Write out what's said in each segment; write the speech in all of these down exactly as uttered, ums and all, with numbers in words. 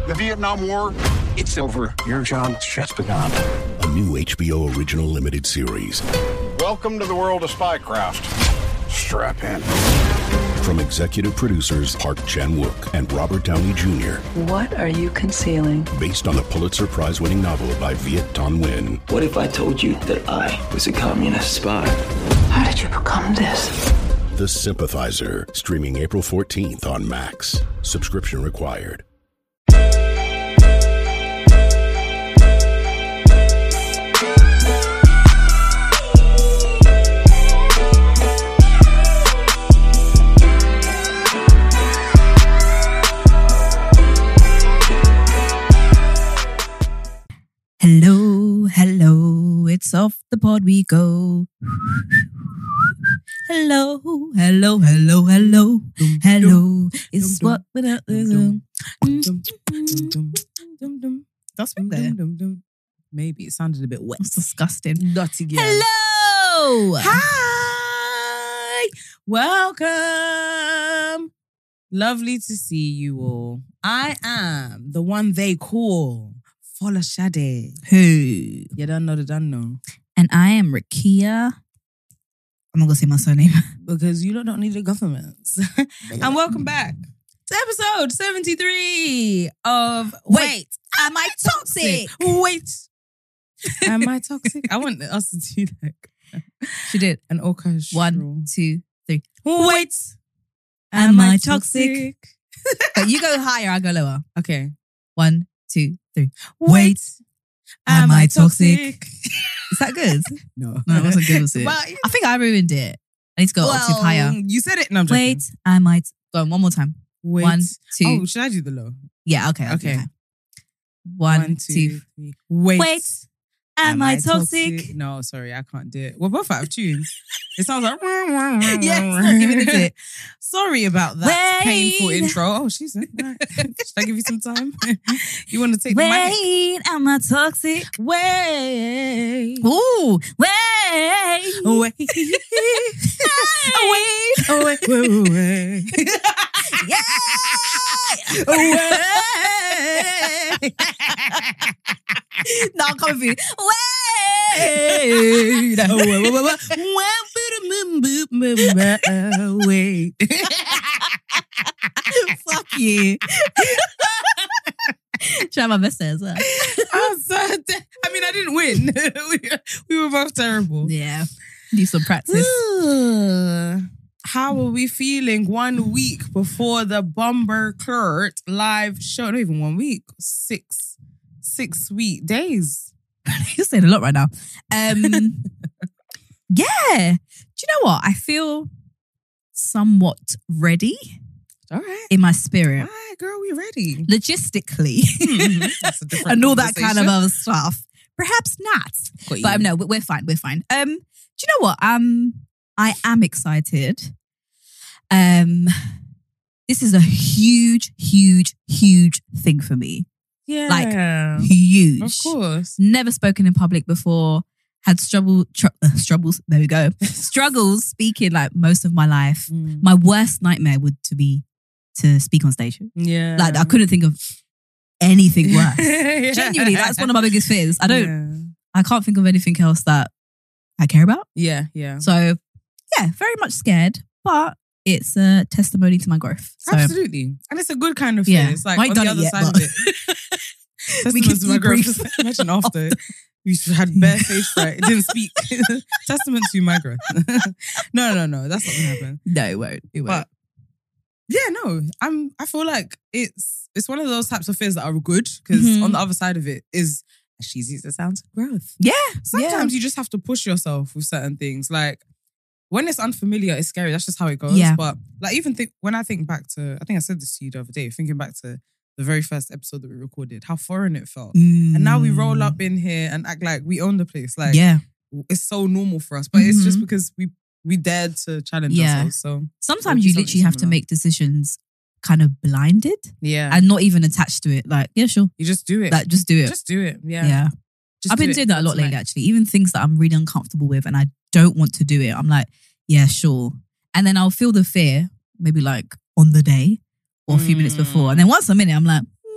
The Vietnam War, it's over. Your job's just begun. A new H B O original limited series. Welcome to the world of spycraft. Strap in. From executive producers Park Chan-wook and Robert Downey Junior What are you concealing? Based on the Pulitzer Prize-winning novel by Viet Thanh Nguyen. What if I told you that I was a communist spy? How did you become this? The Sympathizer, streaming April fourteenth on Max. Subscription required. Hello, hello, it's off the pod we go. Hello, hello, hello, hello, hello. It's what without the Zoom. That's from there. Maybe it sounded a bit wet. It's disgusting. Dirty girl. Hello. Hi. Welcome. Lovely to see you all. I am the one they call Fola Shade. Who? You don't know the don't know. And I am Rakia. I'm not going to say my surname. Because you lot don't need the governments. And welcome back to episode seventy-three of Wait, Wait, Am I Toxic? Wait. Am I toxic? I want us to do like She did. an orchestra. One, two, three. Wait. Am I toxic? But you go higher, I go lower. Okay. One, two, three. Wait. Am I toxic? Is that good? No. No, it wasn't good, was it? Well, I think I ruined it. I need to go well, octave higher. You said it. No, I'm joking. Wait, I might. Go on, one more time. Wait. One, two. Oh, should I do the low? Yeah, okay. I'll do Okay. that. One, One, two. two, three. Wait. Wait, am, I toxic? No, sorry, I can't do it. We're both out of tune. It sounds like Yes, not giving it to it. Sorry about that Wait. painful intro. Oh, she's right. Should I give you some time? You want to take the mic? Wait, am I toxic? Wait. Ooh, wait. Wait. Wait. Wait. Wait. Wait. Wait. Yeah. Wait. No, I'm coming for you. Wait. Wait. Fuck you. Try my best as well. I'm so de- I mean, I didn't win. we, we were both terrible. Yeah. Need some practice. How are we feeling one week before the Bomber Clert live show? Not even one week. Six. Six sweet days. You're saying a lot right now. Um, yeah. Do you know what? I feel somewhat ready All right. in my spirit. All right, girl, we ready. Logistically. That's a different and all that kind of conversation. other stuff. Perhaps not. Got But you. um, no, we're fine. We're fine. Um, do you know what? Um, I am excited. Um, this is a huge, huge, huge thing for me. Yeah. Like, huge. Of course. Never spoken in public before. Had struggle, tr- uh, struggles. There we go. Struggles speaking like most of my life. Mm. My worst nightmare would to be to speak on stage. Yeah. Like I couldn't think of anything worse. Yeah. Genuinely, that's one of my biggest fears. I don't. Yeah. I can't think of anything else that I care about. Yeah, yeah. So yeah, very much scared, but it's a testimony to my growth. So Absolutely. And it's a good kind of fear. Yeah. It's like I ain't on done the it other yet, side but- of it. We can Testament to my growth. debrief. Just imagine after. You had bare stage fright. It didn't speak. Testament to my growth. no, no, no. That's not going to happen. no, it won't. It won't. But yeah, no. I'm. I feel like it's it's one of those types of fears that are good because Mhm. on the other side of it is, as cheesy as it sounds, growth. yeah, Sometimes you just have to push yourself with certain things. Like when it's unfamiliar, it's scary. That's just how it goes. Yeah. But like even think when I think back to, I think I said this to you the other day, thinking back to the very first episode that we recorded, how foreign it felt. Mm. And now we roll up in here and act like we own the place. Like yeah. it's so normal for us. But it's just Mhm. because we we dared to challenge Yeah. ourselves. So Sometimes It'll you be literally have to something make decisions kind of blinded yeah. and not even attached to it. Like, yeah, sure. you just do it. Like, just do it. Just do it. Yeah. yeah. Just I've do been it. doing that a lot What's lately, next? actually. Even things that I'm really uncomfortable with and I don't want to do it. I'm like, yeah, sure. And then I'll feel the fear, maybe like on the day or a few minutes before. And then once I'm in it, I'm like, mm,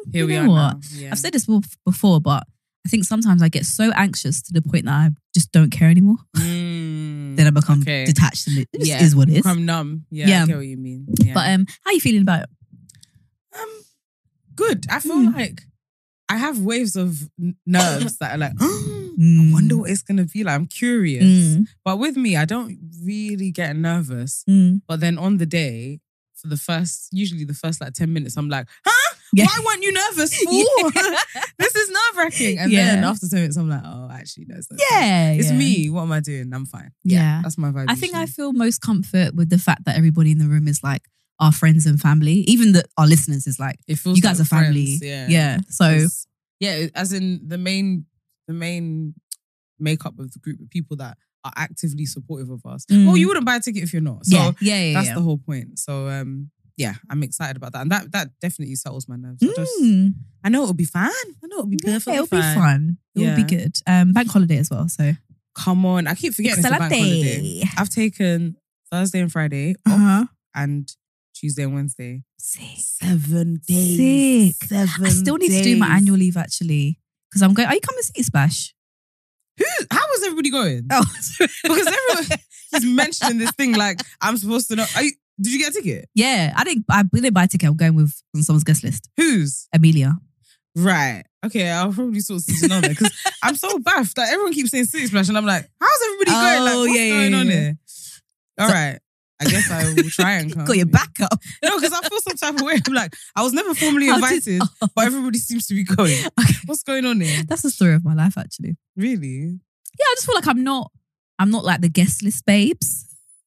Here we you are know now. what? Yeah. I've said this before, but I think sometimes I get so anxious to the point that I just don't care anymore. Mm, Then I become okay. detached and it just Yeah, is what it is. become numb. Yeah, Yeah. I get what you mean. Yeah. But um, how are you feeling about it? Um, good. I feel Mm. like I have waves of n- nerves that are like, I Mm. wonder what it's gonna be like. I'm curious. Mm. But with me, I don't really get nervous. Mm. But then on the day, for the first, usually the first like ten minutes, I'm like, huh? Yeah. Why weren't you nervous for? Yeah. This is nerve wracking. And Yeah. then after ten minutes, I'm like, oh, actually, no, it's not. Yeah, It's yeah. me. What am I doing? I'm fine. Yeah. That's my vibe. I think I usually. feel most comfort with the fact that everybody in the room is like our friends and family. Even the, our listeners is like, It feels you guys like are family. friends, yeah. yeah. So, 'Cause- yeah, as in the main, the main makeup of the group of people that are actively supportive of us. Mm. Well, you wouldn't buy a ticket if you're not. So yeah, yeah, yeah. that's yeah. the whole point. So um, yeah, I'm excited about that, and that that definitely settles my nerves. I, just, Mm. I know it'll be fun. I know it'll be Yeah, perfectly it'll be fine. fun. It will be Yeah. good. Um, bank holiday as well. So, Come on, I keep forgetting it's a bank holiday. Excelente. I've taken Thursday and Friday off, Uh-huh. and Tuesday and Wednesday. Sick. Seven days. Sick. Seven I still need to do my days. annual leave actually. Because I'm going, are you coming to see Splash? Who? How is everybody going? Oh, Because everyone is mentioning this thing like I'm supposed to know. Are you, did you get a ticket? yeah. I didn't, I didn't buy a ticket. I'm going with on someone's guest list. Whose? Amelia. Right. Okay, I'll probably sort something on there because I'm so baffed. Like everyone keeps saying City Splash, and I'm like, how's everybody going? Like, Oh, what's yeah, yeah, going on yeah. here? All right. I guess I will try and come. Got your back up. No, because I feel some type of way. I'm like, I was never formally How did- invited, oh. but everybody seems to be going. Okay. What's going on here? That's the story of my life actually. Really? Yeah, I just feel like I'm not, I'm not like the guest list babes.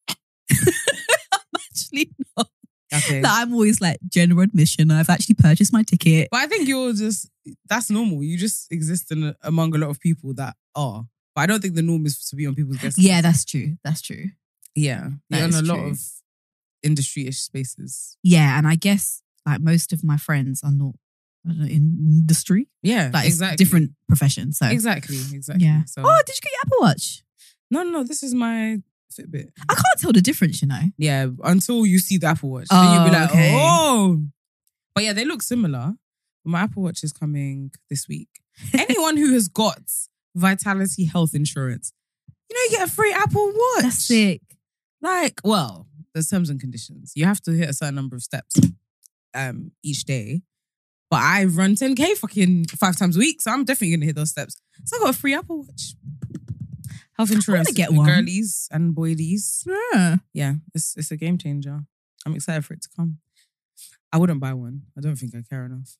I'm actually not. Okay. That I'm always like general admission. I've actually purchased my ticket. But I think you're just, that's normal. You just exist in a, among a lot of people that are. But I don't think the norm is to be on people's guest Yeah, that's true. That's true. Yeah. That You're in is a lot true. of industry-ish spaces. Yeah, and I guess like most of my friends are not I don't know, in industry. Yeah, Like it's exactly. different professions. So Exactly, exactly. yeah. So, Oh, did you get your Apple Watch? no, no, no, this is my Fitbit. I can't tell the difference, you know. Yeah, until you see the Apple Watch. then you'll be Oh, like, okay. oh. But yeah, they look similar. My Apple Watch is coming this week. Anyone who has got Vitality Health Insurance, you know, you get a free Apple Watch. That's sick. Like, well, there's terms and conditions. You have to hit a certain number of steps um, each day. But I run ten K fucking five times a week, so I'm definitely going to hit those steps. So I got a free Apple Watch. Health insurance get for one. girlies and boylies. Yeah. Yeah, it's it's a game changer. I'm excited for it to come. I wouldn't buy one. I don't think I care enough.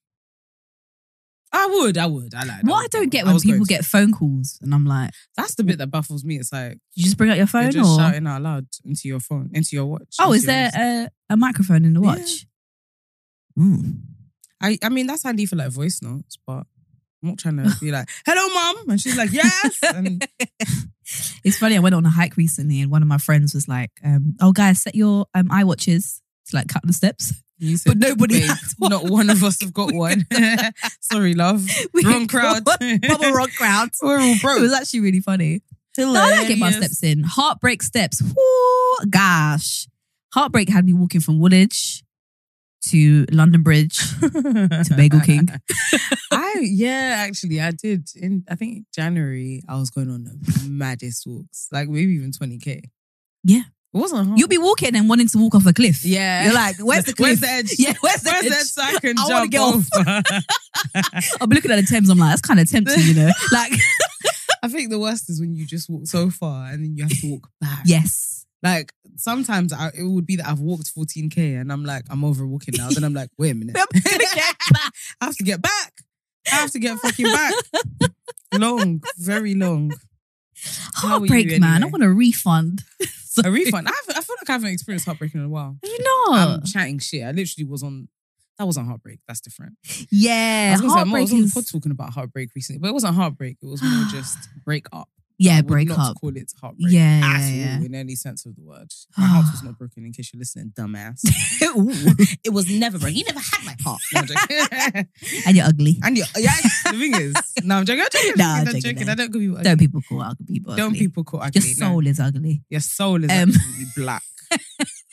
I would, I would. I like. What I don't get when people get phone calls and I'm like, That's the bit that baffles me. It's like you just bring out your you're phone just or shouting out loud into your phone, into your watch. oh, into is your there wrist. a, a microphone in the Yeah. watch? Mm. I, I mean, that's handy for like voice notes, but I'm not trying to be like, hello, mom. And she's like, yes. And It's funny. I went on a hike recently, and one of my friends was like, um, "Oh, guys, set your um, iWatches to like count the steps." you said, But nobody "Babe, has one." not one of us have got one. Sorry, love. We Wrong crowd. Proper wrong crowd. We're all It broke. was actually really funny. No, I like getting my Hilarious. steps in. Heartbreak steps. Whoo, gosh. Heartbreak had me walking from Woolwich to London Bridge to Bagel King. I yeah, actually, I did in I think January. I was going on the maddest walks, like maybe even twenty k. Yeah. It wasn't hard. You'll be walking and wanting to walk off a cliff. yeah. You're like, where's the Where's cliff? the edge? Yeah, where's the Where's the edge? edge so I can I wanna jump get off. off? I'll be looking at the Thames. I'm like, that's kind of tempting, you know? Like, I think the worst is when you just walk so far and then you have to walk back. yes. Like sometimes I, it would be that I've walked fourteen k and I'm like, I'm over walking now. Then I'm like, wait a minute. I'm gonna get back. I have to get back. I have to get fucking back. Long, very long. How are you Heartbreak, man. I anyway? want a refund. A refund. I, haven't- I feel like I haven't experienced heartbreak in a while. You know? I'm chatting shit. I literally was on. That wasn't heartbreak. That's different. I yeah. was gonna say, I Heartbreak was on the is... pod talking about heartbreak recently, but it wasn't heartbreak. It was more just break up. Yeah, I would break not up. call it heartbreak. Yeah, at yeah, all, yeah. in any sense of the word. My heart was not broken. In case you're listening, dumbass. Ooh. It was never broken. You never had my heart. No, I'm joking. And you're ugly. And you, yeah, the thing is, no, I'm joking. I'm joking. Nah, I'm I'm joking. joking, I don't call people ugly. Don't people call ugly people Don't ugly. people call ugly. Your soul no. is ugly. Your soul is Um, absolutely black.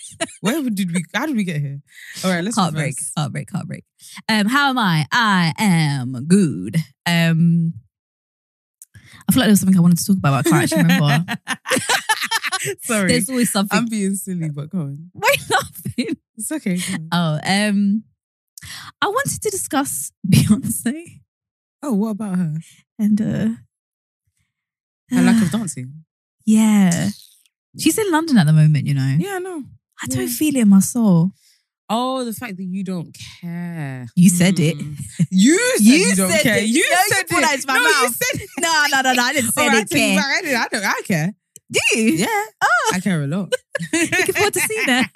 Where did we? How did we get here? All right, let's Heartbreak, reverse. heartbreak, heartbreak. Um, how am I? I am good. Um, I feel like there was something I wanted to talk about, but I can't actually remember. Sorry, There's always something. I'm being silly, but go on. Why are you laughing? It's okay. Go on. Oh, um, I wanted to discuss Beyonce Oh, what about her? and uh, Her lack of dancing. yeah, she's in London at the moment. You know, Yeah, no. I don't Yeah. feel it in my soul. Oh, the fact that you don't care. You said it. Mm. You said You you, don't said care. it. You No, you said put it. that into my no, you mouth. said it. No, no, no, no. I didn't say All I right, didn't take it care. back. I, didn't, I, don't, I care. Do you? Yeah. Oh, I care a lot. looking forward to seeing that.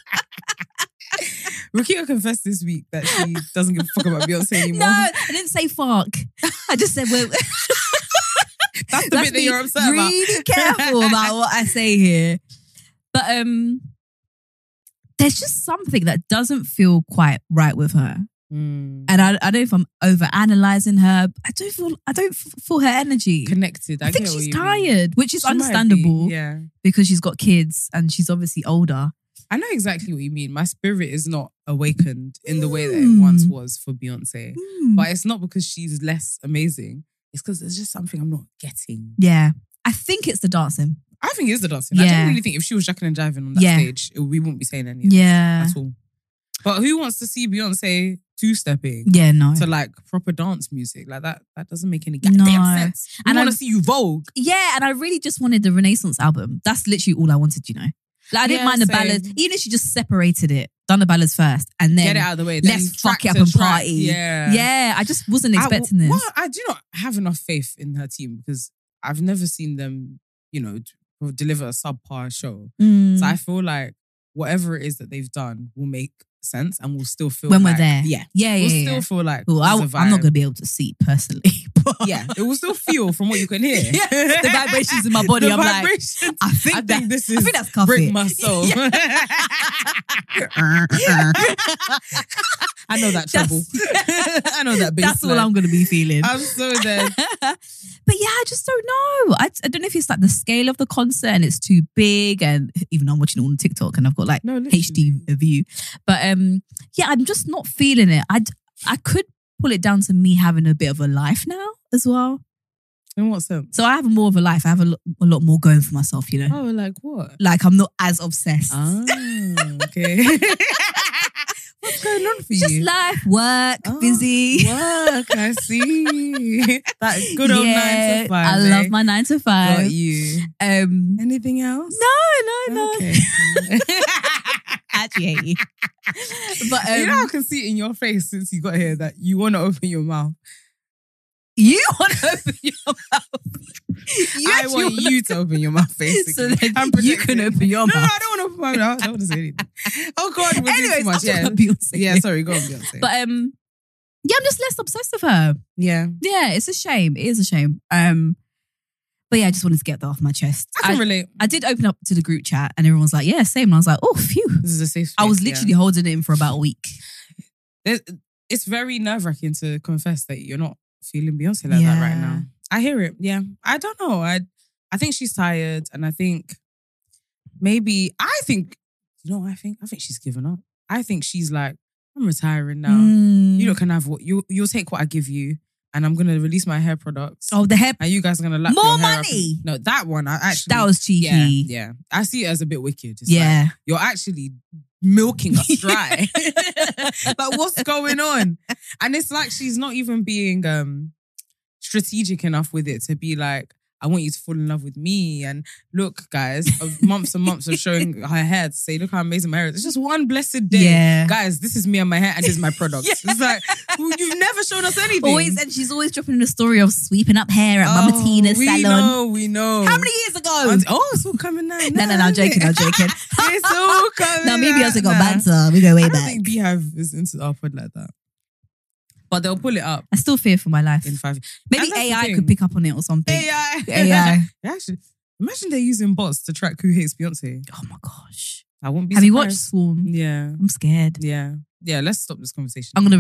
Rakita confessed this week that she doesn't give a fuck about Beyonce anymore. No, I didn't say fuck. I just said well. That's the bit that you're upset about. Really careful about what I say here. But um, there's just something that doesn't feel quite right with her, Mm. and I, I don't know if I'm over analyzing her. I don't feel I don't f- feel her energy. Connected. I, I think get what she's you mean. tired, which is She might be, understandable Yeah. because she's got kids and she's obviously older. I know exactly what you mean. My spirit is not awakened in the way that it Mm. once was for Beyonce. Hmm. But it's not because she's less amazing. It's because there's just something I'm not getting. Yeah, I think it's the dancing. I think it is the dancing. I Yeah. genuinely think if she was jacking and jiving on that Yeah. stage, it- we wouldn't be saying any of Yeah, this at all. But who wants to see Beyonce two-stepping yeah, no. to like proper dance music? Like that That doesn't make any goddamn No. sense. We And want to I'm- see you Vogue. Yeah, and I really just wanted the Renaissance album. That's literally all I wanted, you know. Like I didn't Yeah, mind the same. ballads, even if she just separated it, done the ballads first, and then Get it out of the way. Then let's track fuck it up to and track. party. Yeah. yeah. I just wasn't expecting I, this. Well, I do not have enough faith in her team because I've never seen them, you know, d- deliver a subpar show. Mm. So I feel like whatever it is that they've done will make sense and will still feel when like, we're there, Yeah. yeah, We'll yeah, still yeah. feel like Well, I, this is a I'm not vibe. gonna be able to see personally, but Yeah, it will still feel from what you can hear. Yeah, the vibrations in my body. The I'm like, vibrations. I think I that, think this I is think that's cuff break it. my soul. I know that trouble. That's- I know that bass That's all line. I'm gonna be feeling. I'm so dead. But yeah, I just don't know. I, I don't know if it's like the scale of the concert and it's too big, and even though I'm watching it on TikTok and I've got like No, literally. H D view. But um, yeah, I'm just not feeling it. I I could pull it down to me having a bit of a life now as well. In what sense? So I have more of a life. I have a lot, a lot more going for myself, you know. Oh, like what? Like I'm not as obsessed. Ah, okay. What's going on for Just you? life, work, Oh, busy. Work, I see. That good old nine to five. I eh? love my nine to five. Got you. Um, Anything else? no, no, no. Okay. I actually hate you. But um, you know, I can see it in your face since you got here that you want to open your mouth. you want to open your mouth. You I actually want you to open your mouth, basically. So then I'm you protecting- can open your no, mouth. No, I don't want to open my mouth. I don't want to say anything. Oh God, we're doing Anyways, too much. I'm Yeah, talking about Beyonce. yeah. Sorry, go on, Beyonce. But um, yeah, I'm just less obsessed with her. yeah, Yeah, it's a shame. It is a shame. Um, but yeah, I just wanted to get that off my chest. I can I, relate. I did open up to the group chat and everyone was like, yeah, same. And I was like, oh, phew. This is a safe space. I was yeah. literally holding it in for about a week. There's- It's very nerve wracking to confess that you're not feeling Beyonce like that right Yeah. now. I hear it. Yeah, I don't know. I I think she's tired, and I think maybe I think you know. What I think I think she's given up. I think she's like, I'm retiring now. Mm. You don't can have what you you'll take what I give you, and I'm gonna release my hair products. Oh, the hair. And you guys are gonna lap More your hair up money? and- no, that one I actually That was cheeky. Yeah, yeah. I see it as a bit wicked. It's Yeah. like, you're actually milking us dry. Like, what's going on? And it's like she's not even being um strategic enough with it to be like, I want you to fall in love with me. And look, guys, of months and months of showing her hair to say, look how amazing my hair is. It's just one blessed day. Yeah. Guys, this is me and my hair and this is my product. Yeah. It's like, well, you've never shown us anything. Always, and she's always dropping in a story of sweeping up hair at Mama Oh, Tina's we salon. know, we know. How many years ago? And- oh, it's all coming now. No, no, no, I'm joking, I'm joking. It's all coming No, maybe out also got now. banter. We go way I don't back. think Beehive is into our pod like that. But they'll pull it up I still fear for my life. in five. Maybe And that's A the I thing. could pick up on it or something. A I. A I. Actually, imagine they're using bots to track who hates Beyonce. Oh my gosh. I won't be Have you watched surprised. Swarm? Yeah. I'm scared. Yeah. Yeah, let's stop this conversation. I'm gonna re-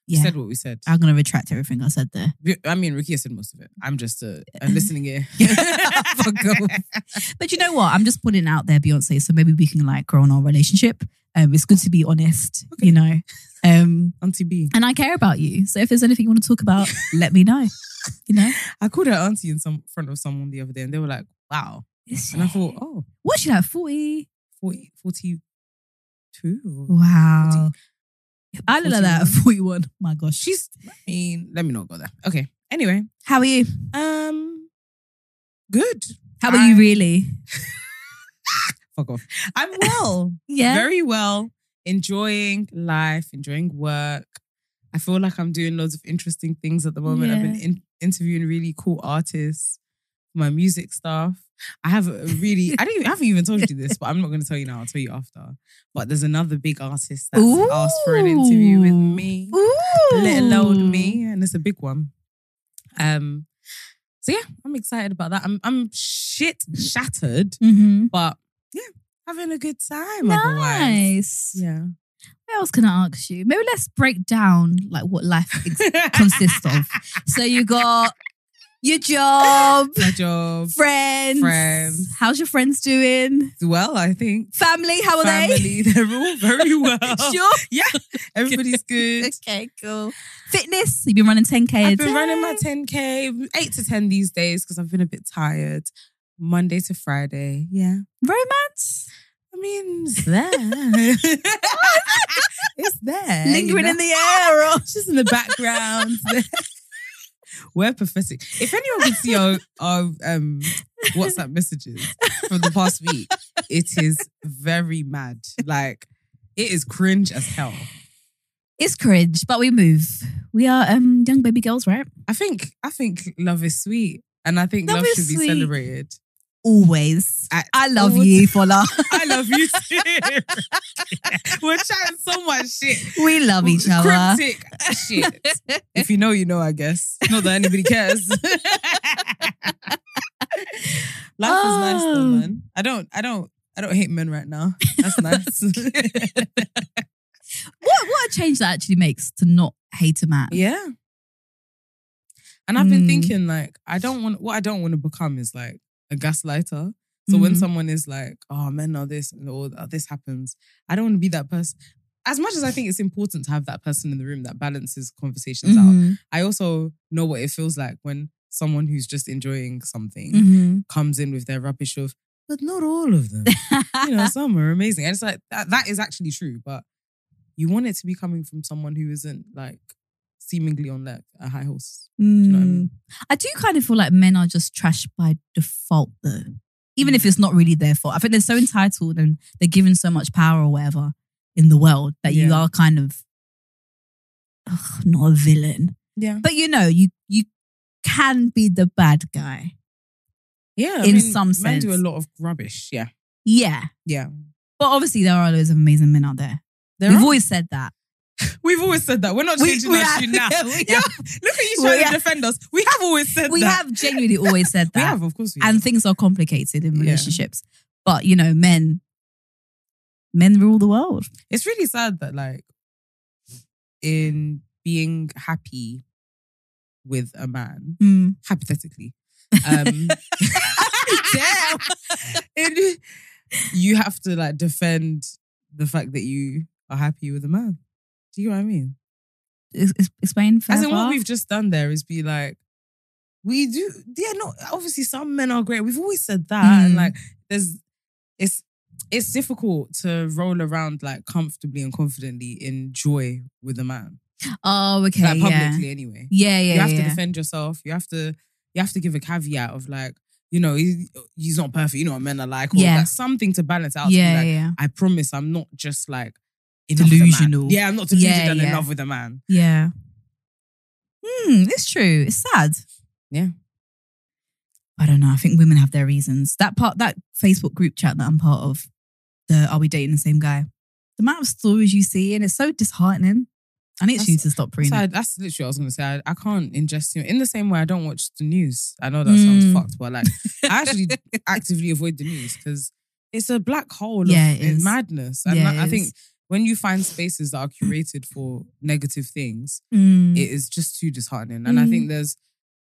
We Yeah. said what we said. I'm going to retract everything I said there. I mean, Rukia said most of it. I'm just a, a listening ear. Fuck off. But you know what? I'm just putting it out there, Beyonce, so maybe we can like grow on our relationship. Um, it's good to be honest, Okay. you know. Um, Auntie B. and I care about you. So if there's anything you want to talk about, let me know. You know? I called her auntie in some front of someone the other day and they were like, wow. And I thought, oh, What's she like, forty? forty, forty-two? Wow. If I look like that at forty-one. forty-one. My gosh. She's, I mean, let me not go there. Okay. Anyway, How are you? um, good. How are you I- really? Fuck off. I'm well. Yeah. Very well. Enjoying life, enjoying work. I feel like I'm doing loads of interesting things at the moment. I've been Yeah. in- interviewing really cool artists for my music stuff. I have a really, I, don't, I haven't even told you this, but I'm not going to tell you now. I'll tell you after. But there's another big artist that's Ooh. asked for an interview with me. Ooh. Little old me, and it's a big one. Um, so yeah, I'm excited about that. I'm I'm shit shattered, Mm-hmm. but yeah, having a good time. Otherwise, Nice. yeah. What else can I ask you? Maybe let's break down like what life ex- consists of. So you got your job, My job, friends. Friends. How's your friends doing? well, I think Family, how are they? family, they're all very well. Sure. Yeah, everybody's good. Okay, cool. Fitness, you've been running ten K a I've been day. running my ten K, eight to ten these days because I've been a bit tired. Monday to Friday, yeah. Romance? I mean, it's there. It's there. Lingering you in know? the air. Or... It's just in the background. We're pathetic. If anyone could see our, our um, WhatsApp messages from the past week, it is very mad. Like, it is cringe as hell. It's cringe, but we move. We are um young baby girls, right? I think I think love is sweet. And I think Love love, is should be sweet. celebrated. Always. At I love all you, Fola. I love you too. We're chatting so much shit. We love each other. Cryptic shit. If you know, you know, I guess. Not that anybody cares. Life is nice though, Oh. man. I don't, I don't, I don't hate men right now. That's nice. What what a change that actually makes to not hate a man. Yeah. And I've been Mm. thinking, like, I don't want, what I don't want to become is like a gaslighter. So when Mhm. someone is like, oh, men are this and all oh, this happens, I don't want to be that person. As much as I think it's important to have that person in the room that balances conversations out, Mhm. I also know what it feels like when someone who's just enjoying something Mhm. comes in with their rubbish of, but not all of them. You know, some are amazing. And it's like, that, that is actually true, but you want it to be coming from someone who isn't like seemingly on like a high horse. Mm. you know what I mean? I do kind of feel like men are just trash by default though. Even if it's not really their fault. I think they're so entitled and they're given so much power or whatever in the world that you Yeah. are kind of ugh, not a villain. Yeah. But you know, you you can be the bad guy. Yeah. In some men do a sense. lot of rubbish. Yeah. Yeah. Yeah. But obviously there are loads of amazing men out there. There We've are. always said that. We've always said that. We're not We- changing we that have- shit now. yeah, we Yeah. have. Look at you We trying to have. defend us. We have always said We that. have genuinely always said that. We have, of course we And have. things are complicated in Yeah. relationships. But you know, men men rule the world. It's really sad that like in being happy with a man, Mm. hypothetically, um, Damn. it- you have to like defend the fact that you are happy with a man. Do you know what I mean? Ex- ex- Explain As in further. what we've just done there is be like, we do, yeah, no, obviously some men are great. We've always said that. Mm. And like, there's, it's, it's difficult to roll around like comfortably and confidently in joy with a man. Oh, okay. Like yeah. publicly anyway. Yeah, yeah, you have yeah. to defend yourself. You have to, you have to give a caveat of like, you know, he, he's not perfect. You know what men are like. Or Yeah. like something to balance out. to be Yeah, like, yeah. I promise I'm not just like in love with a man. Delusional. Yeah, I'm not deluded Yeah, and in yeah. love with a man. Yeah. Hmm, it's true. It's sad. Yeah. I don't know. I think women have their reasons. That part, that Facebook group chat that I'm part of, the Are We Dating the Same Guy? The amount of stories you see, and it's so disheartening. I need That's- you to stop reading. So I, that's literally what I was going to say. I, I can't ingest you. In the same way, I don't watch the news. I know that sounds Mm. fucked, but like, I actually actively avoid the news because it's a black hole Yeah, of it is. madness. And Yeah, like, I it think is. when you find spaces that are curated for negative things, Mm. it is just too disheartening. And I think there's,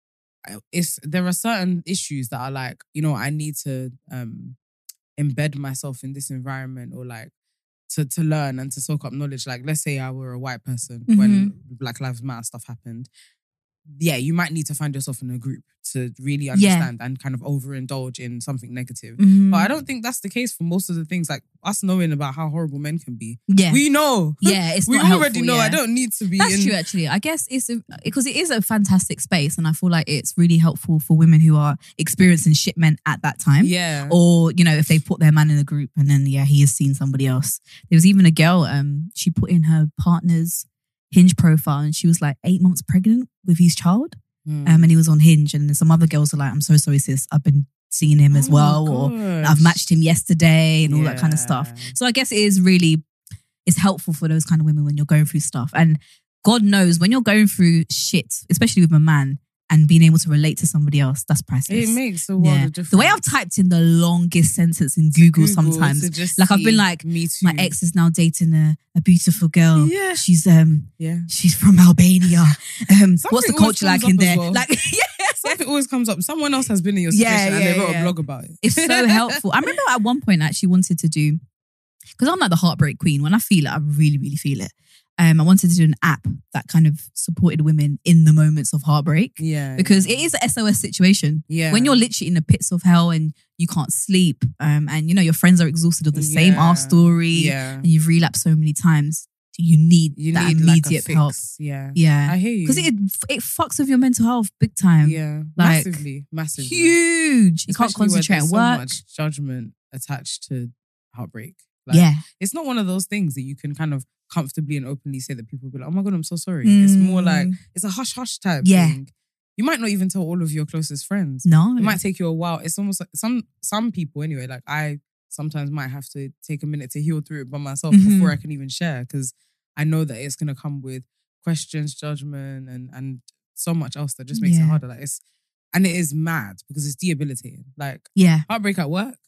it's there are certain issues that are like, you know, I need to um, embed myself in this environment, or like to to learn and to soak up knowledge. Like, let's say I were a white person when Black Lives Matter stuff happened. Yeah, you might need to find yourself in a group to really understand and kind of overindulge in something negative. Mhm. But I don't think that's the case for most of the things. Like us knowing about how horrible men can be. Yeah. We know. Yeah, it's we not already helpful, know. yeah. I don't need to be That's in. true, actually. I guess it's a, because it is a fantastic space, and I feel like it's really helpful for women who are experiencing shit men at that time. Yeah. Or, you know, if they put their man in a group and then, yeah, he has seen somebody else. There was even a girl, um, she put in her partner's Hinge profile and she was like eight months pregnant with his child. Mm. Um, and he was on Hinge, and then some other girls are like, I'm so sorry, sis, I've been seeing him as Oh, well, or gosh. I've matched him yesterday and all that kind of Yeah. stuff. So I guess it is really, it's helpful for those kind of women when you're going through stuff. And God knows when you're going through shit, especially with a man, and being able to relate to somebody else, that's priceless. It makes a world Yeah. of difference. The way I've typed in the longest sentence in Google, Google sometimes, to just like I've see been like, me too. my ex is now dating a, a beautiful girl. Yeah. She's um Yeah. she's from Albania. Um, what's the Something always culture like comes in up as there? well. Like, yeah, Something always comes up. Someone else has been in your Yeah, situation and yeah, they wrote yeah. a blog about it. it's so helpful. I remember at one point I actually wanted to do, because I'm like the heartbreak queen. When I feel it, I really, really feel it. Um, I wanted to do an app that kind of supported women in the moments of heartbreak. Yeah. Because yeah. it is an S O S situation. Yeah. When you're literally in the pits of hell and you can't sleep, um, and you know your friends are exhausted of the same Yeah. arse story, Yeah. and you've relapsed so many times, you need You that need immediate like a help. fix. Yeah. Yeah, I hear you. because it it fucks with your mental health big time. Yeah. Like, massively. Massively. Huge. You can't Especially where concentrate there's at work. so much judgment attached to heartbreak. Like, yeah, It's not one of those things that you can kind of comfortably and openly say that people will be like, oh my God, I'm so sorry. It's more like, it's a hush hush type Yeah. thing. You might not even tell all of your closest friends. no, It might take you a while. It's almost like some some people anyway, like I sometimes might have to take a minute to heal through it by myself Mhm. before I can even share, because I know that it's going to come with questions, judgment, and and so much else that just makes Yeah. it harder. Like it's, and it is mad because it's debilitating. Like yeah. heartbreak at work.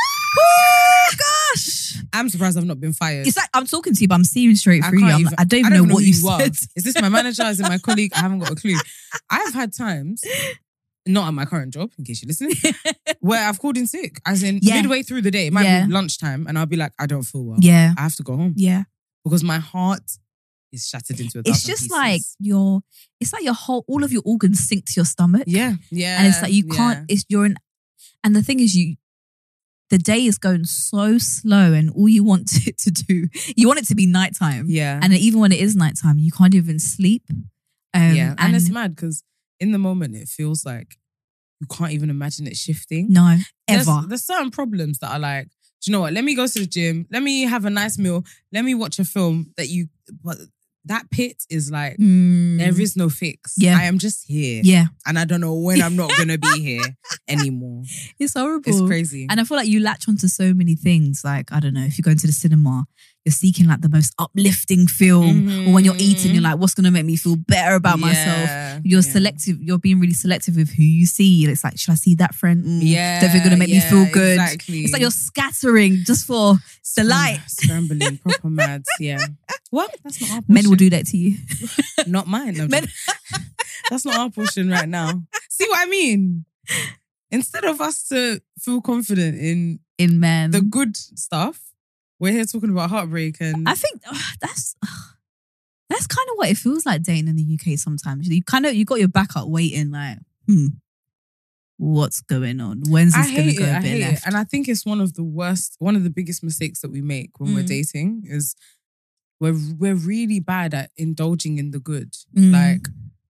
Oh gosh, I'm surprised I've not been fired. it's like I'm talking to you, but I'm seeing straight I through you. can't I'm even- like, I don't even I know don't what who you are. said. Is this my manager? Is it my colleague? I haven't got a clue. I've had times, not at my current job, in case you're listening, where I've called in sick. As in Yeah. midway through the day, it might Yeah. be lunchtime, and I'll be like, I don't feel well. Yeah, I have to go home yeah. because my heart is shattered into a It's thousand just pieces. like your, it's like your whole, all of your organs sink to your stomach. yeah, yeah, And it's like you yeah. can't, it's you're in, and the thing is you, the day is going so slow and all you want it to do, you want it to be nighttime. Yeah, And even when it is nighttime, you can't even sleep. Um, yeah, and, it's mad because in the moment it feels like you can't even imagine it shifting. no, There's, ever. there's certain problems that are like, do you know what? Let me go to the gym. Let me have a nice meal. Let me watch a film that you. But that pit is like Mm, there is no fix. Yeah. I am just here, yeah, and I don't know when I'm not gonna be here anymore. it's horrible. It's crazy. And I feel like you latch onto so many things. Like, I don't know, if you go into the cinema, you're seeking like the most uplifting film. Or when you're eating, you're like, what's going to make me feel better about myself? Yeah, You're yeah. selective. You're being really selective with who you see. It's like, should I see that friend? Mm, Yeah, don't think going to make me yeah, feel good. exactly. It's like you're scattering just for delight. Scrambling, proper mad. Yeah. What? That's not our portion. Men will do that to you. Not mine. No, Men- that's not our portion right now. See what I mean? Instead of us to feel confident in In men. the good stuff, we're here talking about heartbreak and I think ugh, that's ugh, that's kind of what it feels like dating in the U K sometimes. You kind of you got your back up waiting like, hmm, what's going on? When's I this going to hate go it. a I bit hate left? it. And I think it's one of the worst, one of the biggest mistakes that we make when we're Mm. dating is we're we're really bad at indulging in the good. Mm. Like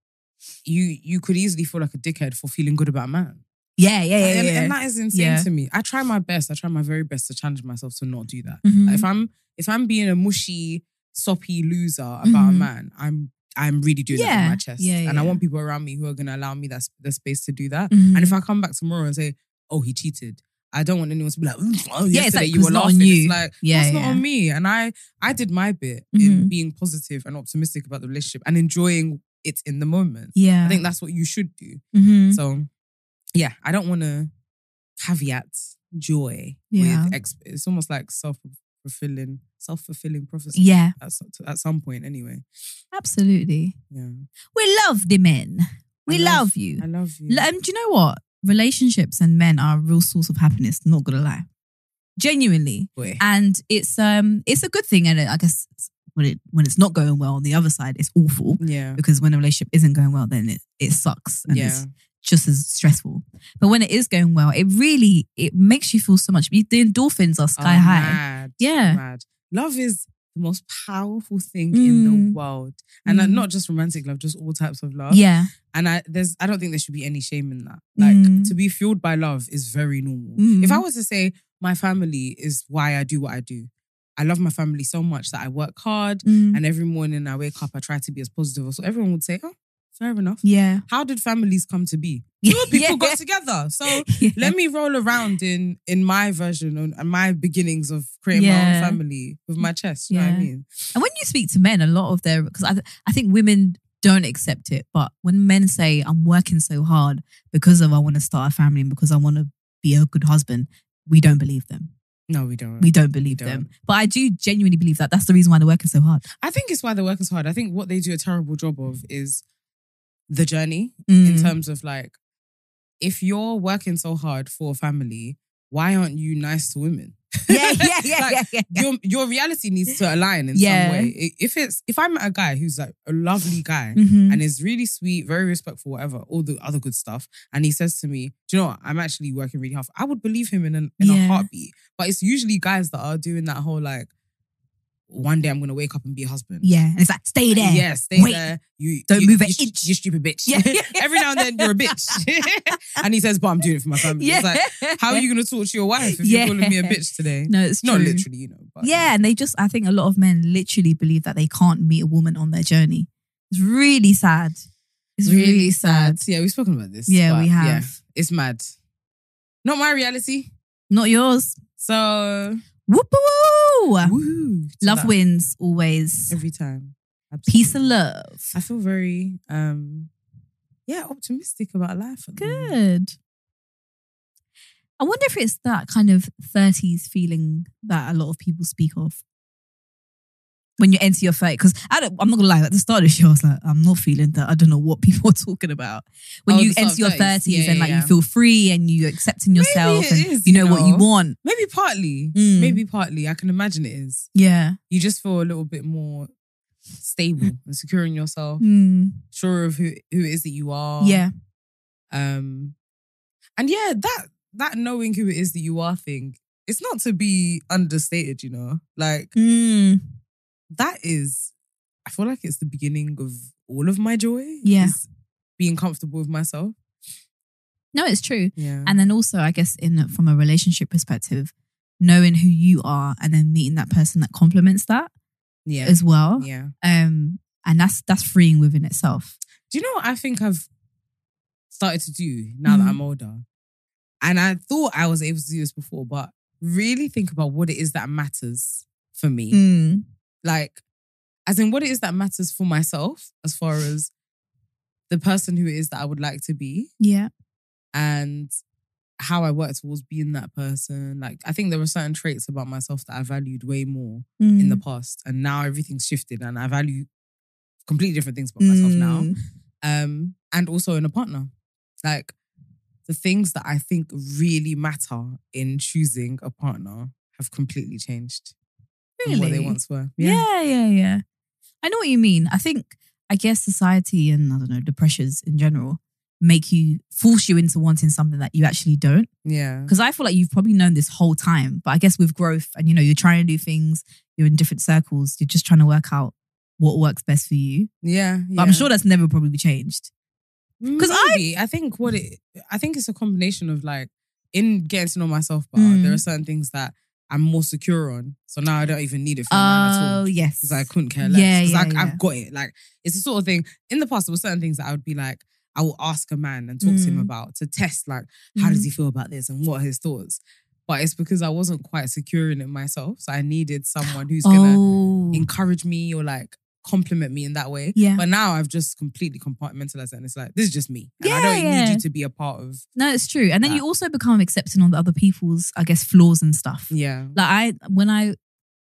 you you could easily feel like a dickhead for feeling good about a man. Yeah, yeah, yeah, and, yeah. and that is insane Yeah. to me. I try my best. I try my very best to challenge myself to not do that. Mhm. Like if I'm if I'm being a mushy, soppy loser about a Mhm. man, I'm I'm really doing that Yeah. in my chest. Yeah, and I yeah. want people around me who are gonna allow me that sp- the space to do that. Mhm. And if I come back tomorrow and say, "Oh, he cheated," I don't want anyone to be like, "Mm, "Oh, Yeah, it's yesterday like, you were 'cause not on laughing." you. It's like, Yeah, that's not yeah. on me. And I I did my bit Mhm. in being positive and optimistic about the relationship and enjoying it in the moment. Yeah. I think that's what you should do. Mhm. So, yeah, I don't want to caveat joy Yeah. with exp- it's almost like self fulfilling, self fulfilling prophecy. Yeah, At, so- at some point, anyway. absolutely. Yeah. We love the men. We I love, love- you. I love you. L- Um, do you know what? Relationships and men are a real source of happiness. Not gonna lie, genuinely, Boy. and it's um it's a good thing. And I guess when it when it's not going well on the other side, it's awful Yeah. because when a relationship isn't going well, then it it sucks and Yeah. it's just as stressful. But when it is going well, it really it makes you feel so much. The endorphins are sky Oh, high. Mad. Yeah. Mad. Love is the most powerful thing in the Mm. world. And uh, Mm. not just romantic love, just all types of love. Yeah, And I there's I don't think there should be any shame in that. Like Mm. to be fueled by love is very normal. Mm. If I was to say my family is why I do what I do, I love my family so much that I work hard Mm. and every morning I wake up, I try to be as positive. So everyone would say, oh, fair enough. yeah. How did families come to be? Yeah. Two people Yeah. got together. So Yeah. let me roll around in in my version and and my beginnings of creating my Yeah. own family with my chest. You know what I Yeah. mean? And when you speak to men, a lot of their because I I think women don't accept it, but when men say I'm working so hard because of I want to start a family and because I want to be a good husband, we don't believe them. No, we don't. We don't believe don't. them. But I do genuinely believe that that's the reason why they're working so hard. I think it's why they're working so hard. I think what they do a terrible job of is the journey Mm. in terms of like, if you're working so hard for a family, why aren't you nice to women? Yeah, yeah, yeah, Like, yeah, yeah, yeah. Your your reality needs to align in Yeah. some way. I- If it's if I'm a guy who's like a lovely guy Mhm. and is really sweet, very respectful, whatever, all the other good stuff, and he says to me, "Do you know what? I'm actually working really hard." I would believe him in an, in Yeah. a heartbeat. But it's usually guys that are doing that whole like, one day I'm gonna wake up and be a husband. Yeah, and it's like stay there. Yeah, stay Wait. there. You Don't you, move an you, inch. You stupid bitch. Yeah, yeah, yeah. Every now and then you're a bitch. And he says, "But I'm doing it for my family." Yeah. It's like, how are you gonna talk to your wife if Yeah. you're calling me a bitch today? No, it's true. Not literally, you know. But Yeah, and they just, I think a lot of men literally believe that they can't meet a woman on their journey. It's really sad. It's really, sad. Yeah, we've spoken about this. Yeah, but we have. Yeah, it's mad. Not my reality. Not yours. So, Whoop-a-woo! woohoo. to Love that wins always. every time. Peace and Absolutely. love. I feel very, um, yeah, optimistic about life. at the moment. Good. I wonder if it's that kind of thirties feeling that a lot of people speak of when you enter your thirties. Because I don't, I'm not gonna lie, at the start of the show, I was like, I'm not feeling that. I don't know what people are talking about. When Oh, you the start enter of your thirties. thirties Yeah, and yeah, like yeah. you feel free and you accepting yourself it and is, you you know, what you know. want. Maybe partly. Mm. Maybe partly. I can imagine it is. Yeah. You just feel a little bit more stable and secure in yourself, Mm. sure of who, who it is that you are. Yeah. Um, and yeah, that that knowing who it is that you are thing, it's not to be understated, you know? Like, Mm. that is, I feel like it's the beginning of all of my joy. Yeah. is being comfortable with myself. No, it's true. Yeah. And then also, I guess, in from a relationship perspective, knowing who you are and then meeting that person that complements that yeah. as well. Yeah. Um, and that's that's freeing within itself. Do you know what I think I've started to do now that Mhm. I'm older? And I thought I was able to do this before, but really think about what it is that matters for me. Mm. Like, as in what it is that matters for myself as far as the person who it is that I would like to be Yeah. and how I work towards being that person. Like, I think there were certain traits about myself that I valued way more Mm. in the past. And now everything's shifted and I value completely different things about myself now. Mm. Um, and also in a partner. Like, the things that I think really matter in choosing a partner have completely changed from what they Really? once were. Yeah, yeah, yeah. I know what you mean. I think, I guess society and, I don't know, the pressures in general make you, force you into wanting something that you actually don't. Yeah. Because I feel like you've probably known this whole time. But I guess with growth and, you know, you're trying to do things, you're in different circles, you're just trying to work out what works best for you. Yeah. But I'm sure that's never probably changed. Because I- I, I think what it, I think it's a combination of like, in getting to know myself better, Mm. there are certain things that I'm more secure on. So now I don't even need it for a man at all. Oh, yes. Because I couldn't care less. Yeah, Because yeah, like, yeah. I've got it. Like, it's the sort of thing, in the past, there were certain things that I would be like, I will ask a man and talk to him Mm. about to test, like, how does Mhm. he feel about this and what are his thoughts? But it's because I wasn't quite secure in it myself. So I needed someone who's going to Oh. encourage me or like compliment me in that way. Yeah. But now I've just completely compartmentalized it and it's like, this is just me. And I Yeah, don't yeah. need you to be a part of, No, it's true. And then that. you also become accepting of other people's, I guess, flaws and stuff. yeah. Like I, when I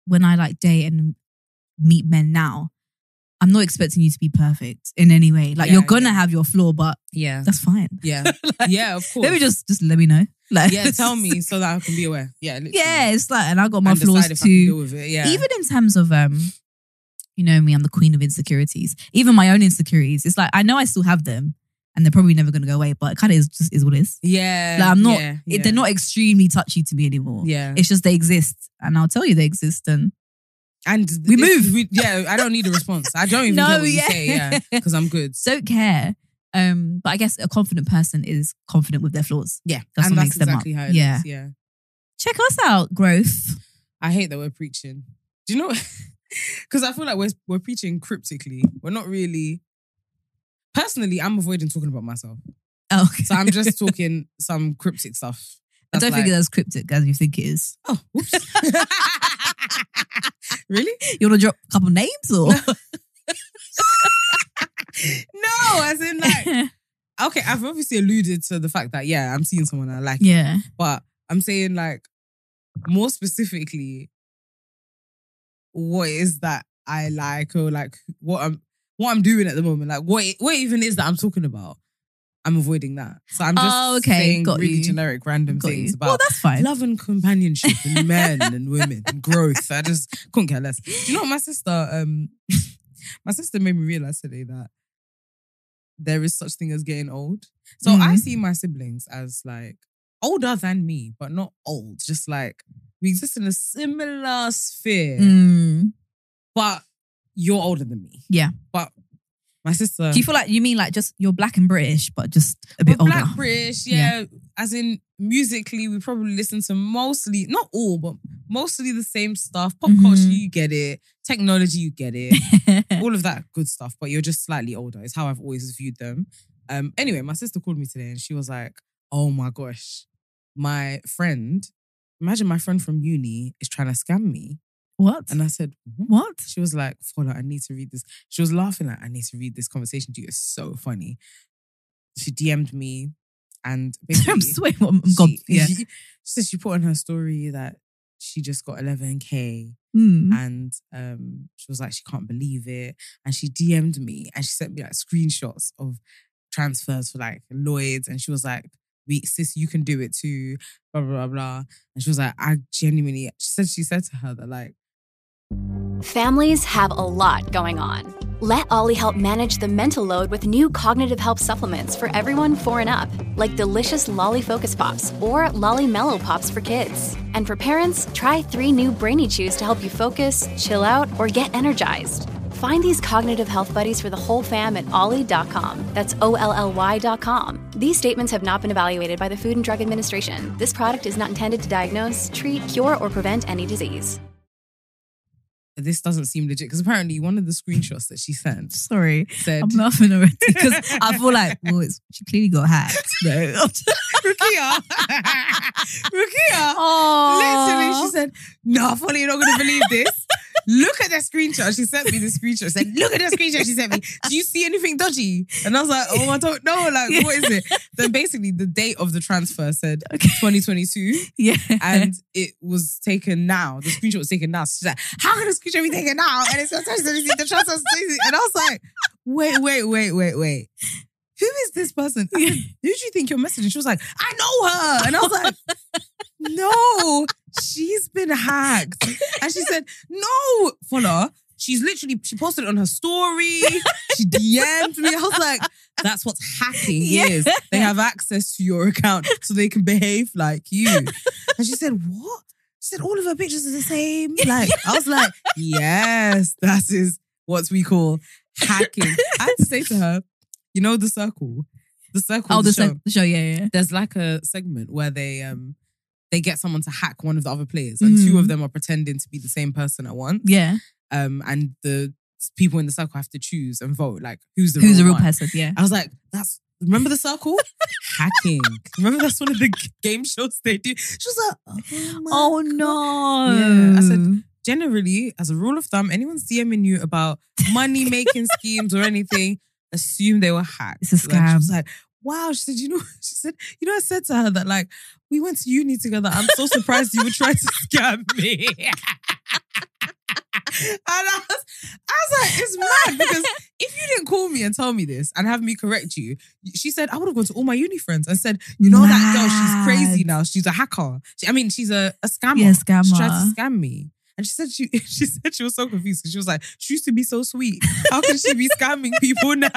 when I like date and meet men now, I'm not expecting you to be perfect in any way. Like Yeah, you're gonna yeah. have your flaw, but Yeah. that's fine. Yeah. Like, Yeah, of course. Let me just just let me know. Like Yeah, tell me so that I can be aware. Yeah, literally. Yeah, it's like, and I got my And flaws decide if I can deal too. with it. Yeah. Even in terms of um, you know me, I'm the queen of insecurities. Even my own insecurities, it's like I know I still have them, and they're probably never gonna go away. But it kind of is just is what it is. Yeah. Like I'm not. Yeah, It, yeah. they're not extremely touchy to me anymore. Yeah. It's just they exist, and I'll tell you they exist. And And We it's- move. We, yeah, I don't need a response. I don't even No, care what yeah. you say. Yeah, because I'm good. don't care. Um, but I guess a confident person is confident with their flaws. Yeah, That's and what that's makes them up. exactly how it is. Yeah. Yeah. Check us out, growth. I hate that we're preaching. Do you know? Because I feel like we're we're preaching cryptically. We're not really. Personally, I'm avoiding talking about myself, Oh, okay. so I'm just talking some cryptic stuff. I That's don't think like- it's as cryptic as you think it is. Oh, whoops. Really? You want to drop a couple names or? No, as in like. Okay, I've obviously alluded to the fact that yeah, I'm seeing someone I like. Yeah. But I'm saying like more specifically, what is that I like or like what I'm what I'm doing at the moment? Like what what even is that I'm talking about? I'm avoiding that. So I'm just Oh, okay. saying Got really you. generic random Got things you. about Well, that's fine. love and companionship and men and women and growth. I just couldn't care less. Do you know what my sister um my sister made me realize today that there is such thing as getting old. So Mhm. I see my siblings as like older than me, but not old. Just like we exist in a similar sphere, Mm. but you're older than me. Yeah. But my sister, Do you feel like you mean like just you're black and British, but just a we're bit older? Black British, yeah. As in musically, we probably listen to mostly, not all, but mostly the same stuff. Pop Mhm. culture, you get it. Technology, you get it. All of that good stuff, but you're just slightly older. Is how I've always viewed them. Um. Anyway, my sister called me today and she was like, "Oh my gosh, my friend. Imagine my friend from uni is trying to scam me." What? And I said, "What?" What? She was like, "Follow, I need to read this." She was laughing like, "I need to read this conversation to you. It's so funny." She D M'd me and basically, I'm sweating. I'm God. she, Yeah. she said she put on her story that she just got eleven K Mm. and um, she was like, she can't believe it. And she D M'd me and she sent me like screenshots of transfers for like Lloyds. And she was like, we, sis, you can do it too, blah, blah, blah, blah. And she was like, I genuinely, she said, she said to her that like, Families have a lot going on. Let Ollie help manage the mental load with new cognitive help supplements for everyone four and up, like delicious Lolly Focus Pops or Lolly Mellow Pops for kids. And for parents, try three new Brainy Chews to help you focus, chill out, or get energized. Find these cognitive health buddies for the whole fam at ollie dot com. That's O L L Y dot com. These statements have not been evaluated by the Food and Drug Administration. This product is not intended to diagnose, treat, cure, or prevent any disease. this doesn't seem legit. Because apparently one of the screenshots that she sent Sorry. said, I'm laughing already because I feel like, well, it's, she clearly got hacked. No. Rukia, Rukia, Oh. literally, she said, no, funny, you're not going to believe this. Look at that screenshot. She sent me the screenshot. She said, look at that screenshot she sent me. Do you see anything dodgy? And I was like, oh, I don't know. Like, what is it? Then basically the date of the transfer said Okay. twenty twenty-two. Yeah. And it was taken now. The screenshot was taken now. So she's like, how can the screenshot be taken now? And it's the transfer. And I was like, wait, wait, wait, wait, wait. Who is this person? I said, who do you think you're messaging? She was like, I know her. And I was like, no, she's been hacked. And she said, no, follow. She's literally, she posted it on her story. She D M'd me. I was like, that's what hacking Yeah. is. They have access to your account so they can behave like you. And she said, what? She said, all of her pictures are the same. Like, I was like, yes, that is what we call hacking. I had to say to her, you know the circle? The circle Oh, of the the, show. se- the show, yeah, yeah. There's like a segment where they um they get someone to hack one of the other players and two Mm. of them are pretending to be the same person at once. Yeah. Um, and the people in the circle have to choose and vote like who's the Who's real the real one. person? Yeah. I was like, that's remember the circle? Hacking. Remember that's one of the g- game shows they do. She was like, oh, my Oh, God. no. Yeah, I said, generally, as a rule of thumb, anyone's DMing you about money making schemes or anything, assume they were hacked. It's a Like, she scam. was like, wow. She said, you know, she said, you know, I said to her that like, we went to uni together. I'm so surprised you would try to scam me. And I was, I was like, it's mad because if you didn't call me and tell me this and have me correct you, she said, I would have gone to all my uni friends and said, you know, Mad. that girl, she's crazy now. She's a hacker. She, I mean, she's a, a scammer. Yeah, scammer. She tried to scam me. And she said she she said she was so confused because she was like, she used to be so sweet. How can she be scamming people now?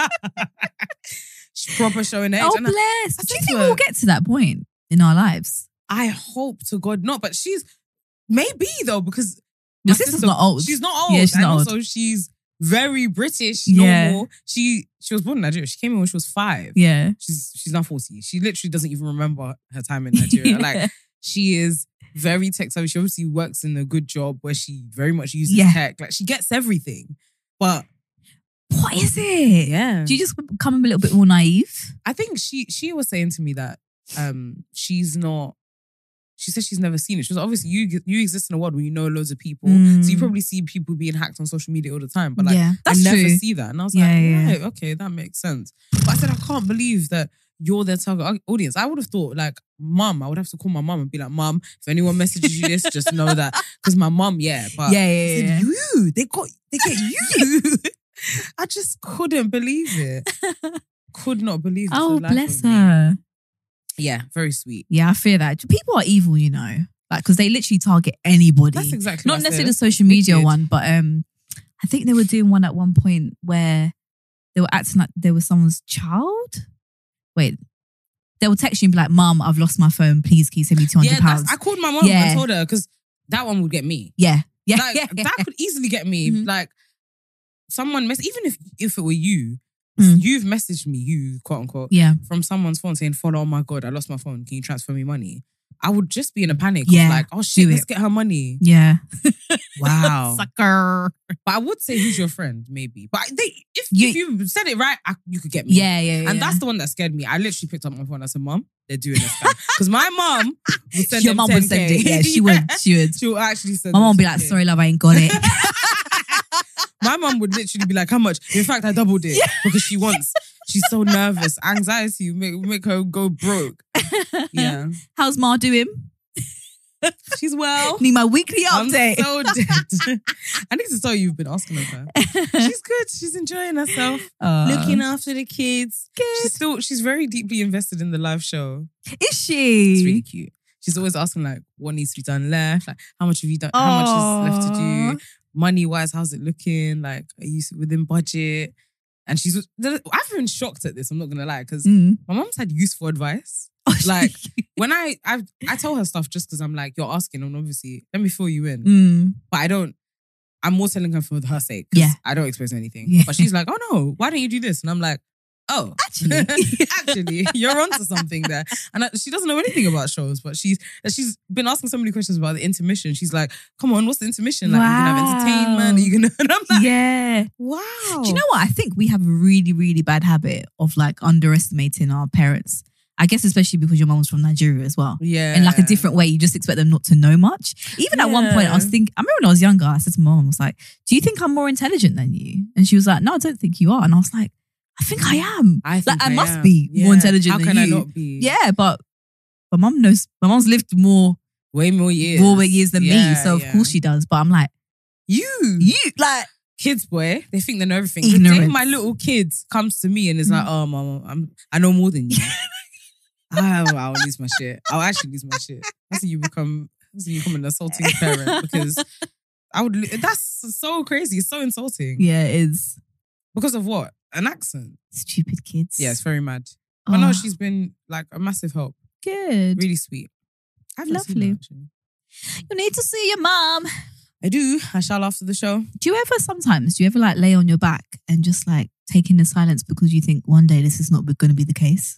She's proper showing age. Oh, And I- bless. I Do you said think to her, we'll get to that point in our lives? I hope to God not, but she's maybe though because Your my sister's sister- not old. She's not old. Yeah, she's and not old. also she's very British, Yeah. normal. She she was born in Nigeria. She came in when she was five. Yeah. She's she's now forty. She literally doesn't even remember her time in Nigeria. Yeah. Like she is very tech savvy. She obviously works in a good job where she very much uses Yeah. tech. Like she gets everything. But What is it? yeah. Do you just become a little bit more naive? I think she she was saying to me that um she's not. She said she's never seen it. She was obviously you you exist in a world where you know loads of people, Mm. so you probably see people being hacked on social media all the time. But like, yeah, I that's never true. see that, and I was Yeah, like, yeah. right, okay, that makes sense. But I said I can't believe that you're their target audience. I would have thought like, mum, I would have to call my mum and be like, mum, if anyone messages you this, just know that because my mum, yeah, but Yeah, I yeah, said, yeah. you, they got they get you. I just couldn't believe it. Could not believe it. for Oh, the life bless of me. her. Yeah, very sweet. Yeah, I fear that. People are evil, you know, like because they literally target anybody. That's exactly Not what I necessarily the said. social media Wicked. one, but um, I think they were doing one at one point where they were acting like they were someone's child. Wait, they will text you and be like, "Mom, I've lost my phone. Please, can you send me two hundred Yeah, pounds?" that's, I called my mum Yeah. and told her because that one would get me. Yeah, yeah, Like, yeah. that could easily get me. Mhm. Like someone mess, even if if it were you, Mm. you've messaged me, you quote unquote, yeah, from someone's phone saying, "Follow, oh my god, I lost my phone. Can you transfer me money?" I would just be in a panic. Yeah, Of like, oh shit, do let's it. get her money. yeah. Wow. Sucker. But I would say, who's your friend? Maybe. But they, if You- if you said it right, I, you could get me. Yeah, yeah, yeah. And that's the one that scared me. I literally picked up my phone and I said, Mom, they're doing this scam. Because my mom would send your them mum ten K. would send it. Yeah, she would. She would. She will actually send My them mum would be ten like, K. "Sorry, love, I ain't got it." My mum would literally be like, how much? In fact, I doubled it because she wants, she's so nervous. Anxiety will make, make her go broke. Yeah. How's Ma doing? She's well. Need my weekly I'm update. so dead. I need to tell you, you've been asking of her. She's good. She's enjoying herself. Uh, Looking after the kids. Good. She's still, she's very deeply invested in the live show. Is she? It's really cute. She's always asking like, what needs to be done left? Like, how much have you done? How much is left to do? Money wise, how's it looking? Like, are you within budget? And she's, I've been shocked at this. I'm not gonna lie, because Mm. my mom's had useful advice. Oh, Like when I I I tell her stuff just because I'm like, you're asking, and obviously let me fill you in. Mm. But I don't. I'm more telling her for her sake. 'Cause Yeah. I don't expect anything. Yeah. But she's like, oh no, why don't you do this? And I'm like, oh, Actually. actually, you're onto something there. And I, she doesn't know anything about shows, but she's she's been asking so many questions about the intermission. She's like, come on, what's the intermission? Like, you can have Wow. entertainment. You can. And I'm like, Yeah. wow. Do you know what? I think we have a really, really bad habit of like underestimating our parents. I guess especially because your mom's from Nigeria as well. Yeah. In like a different way, you just expect them not to know much. Even at one point, I was Yeah. thinking, I remember when I was younger, I said to my mom, I was like, do you think I'm more intelligent than you? And she was like, no, I don't think you are. And I was like, I think I am. I think like, I, I must am. be more Yeah. intelligent How than can you. I not be? Yeah, but my mom knows, my mom's lived more, Way more years. more years than me. Yeah, So of yeah. course she does. But I'm like, You. you, like, Kids, boy, they think they know everything. Ignorance. The day my little kid comes to me and is like, oh, mama, I'm, I know more than you. I'll, I'll lose my shit. I'll actually lose my shit. That's when you become, that's when you become an assaulting parent because I would, that's so crazy. It's so insulting. yeah, it is. Because of what? An accent. Stupid kids. Yeah, it's very mad. But no, Oh, she's been like a massive help. good. Really sweet. I haven't seen her, Lovely. actually. You need to see your mom. I do. I shall after the show. Do you ever sometimes, do you ever like lay on your back and just like take in the silence because you think one day this is not going to be the case?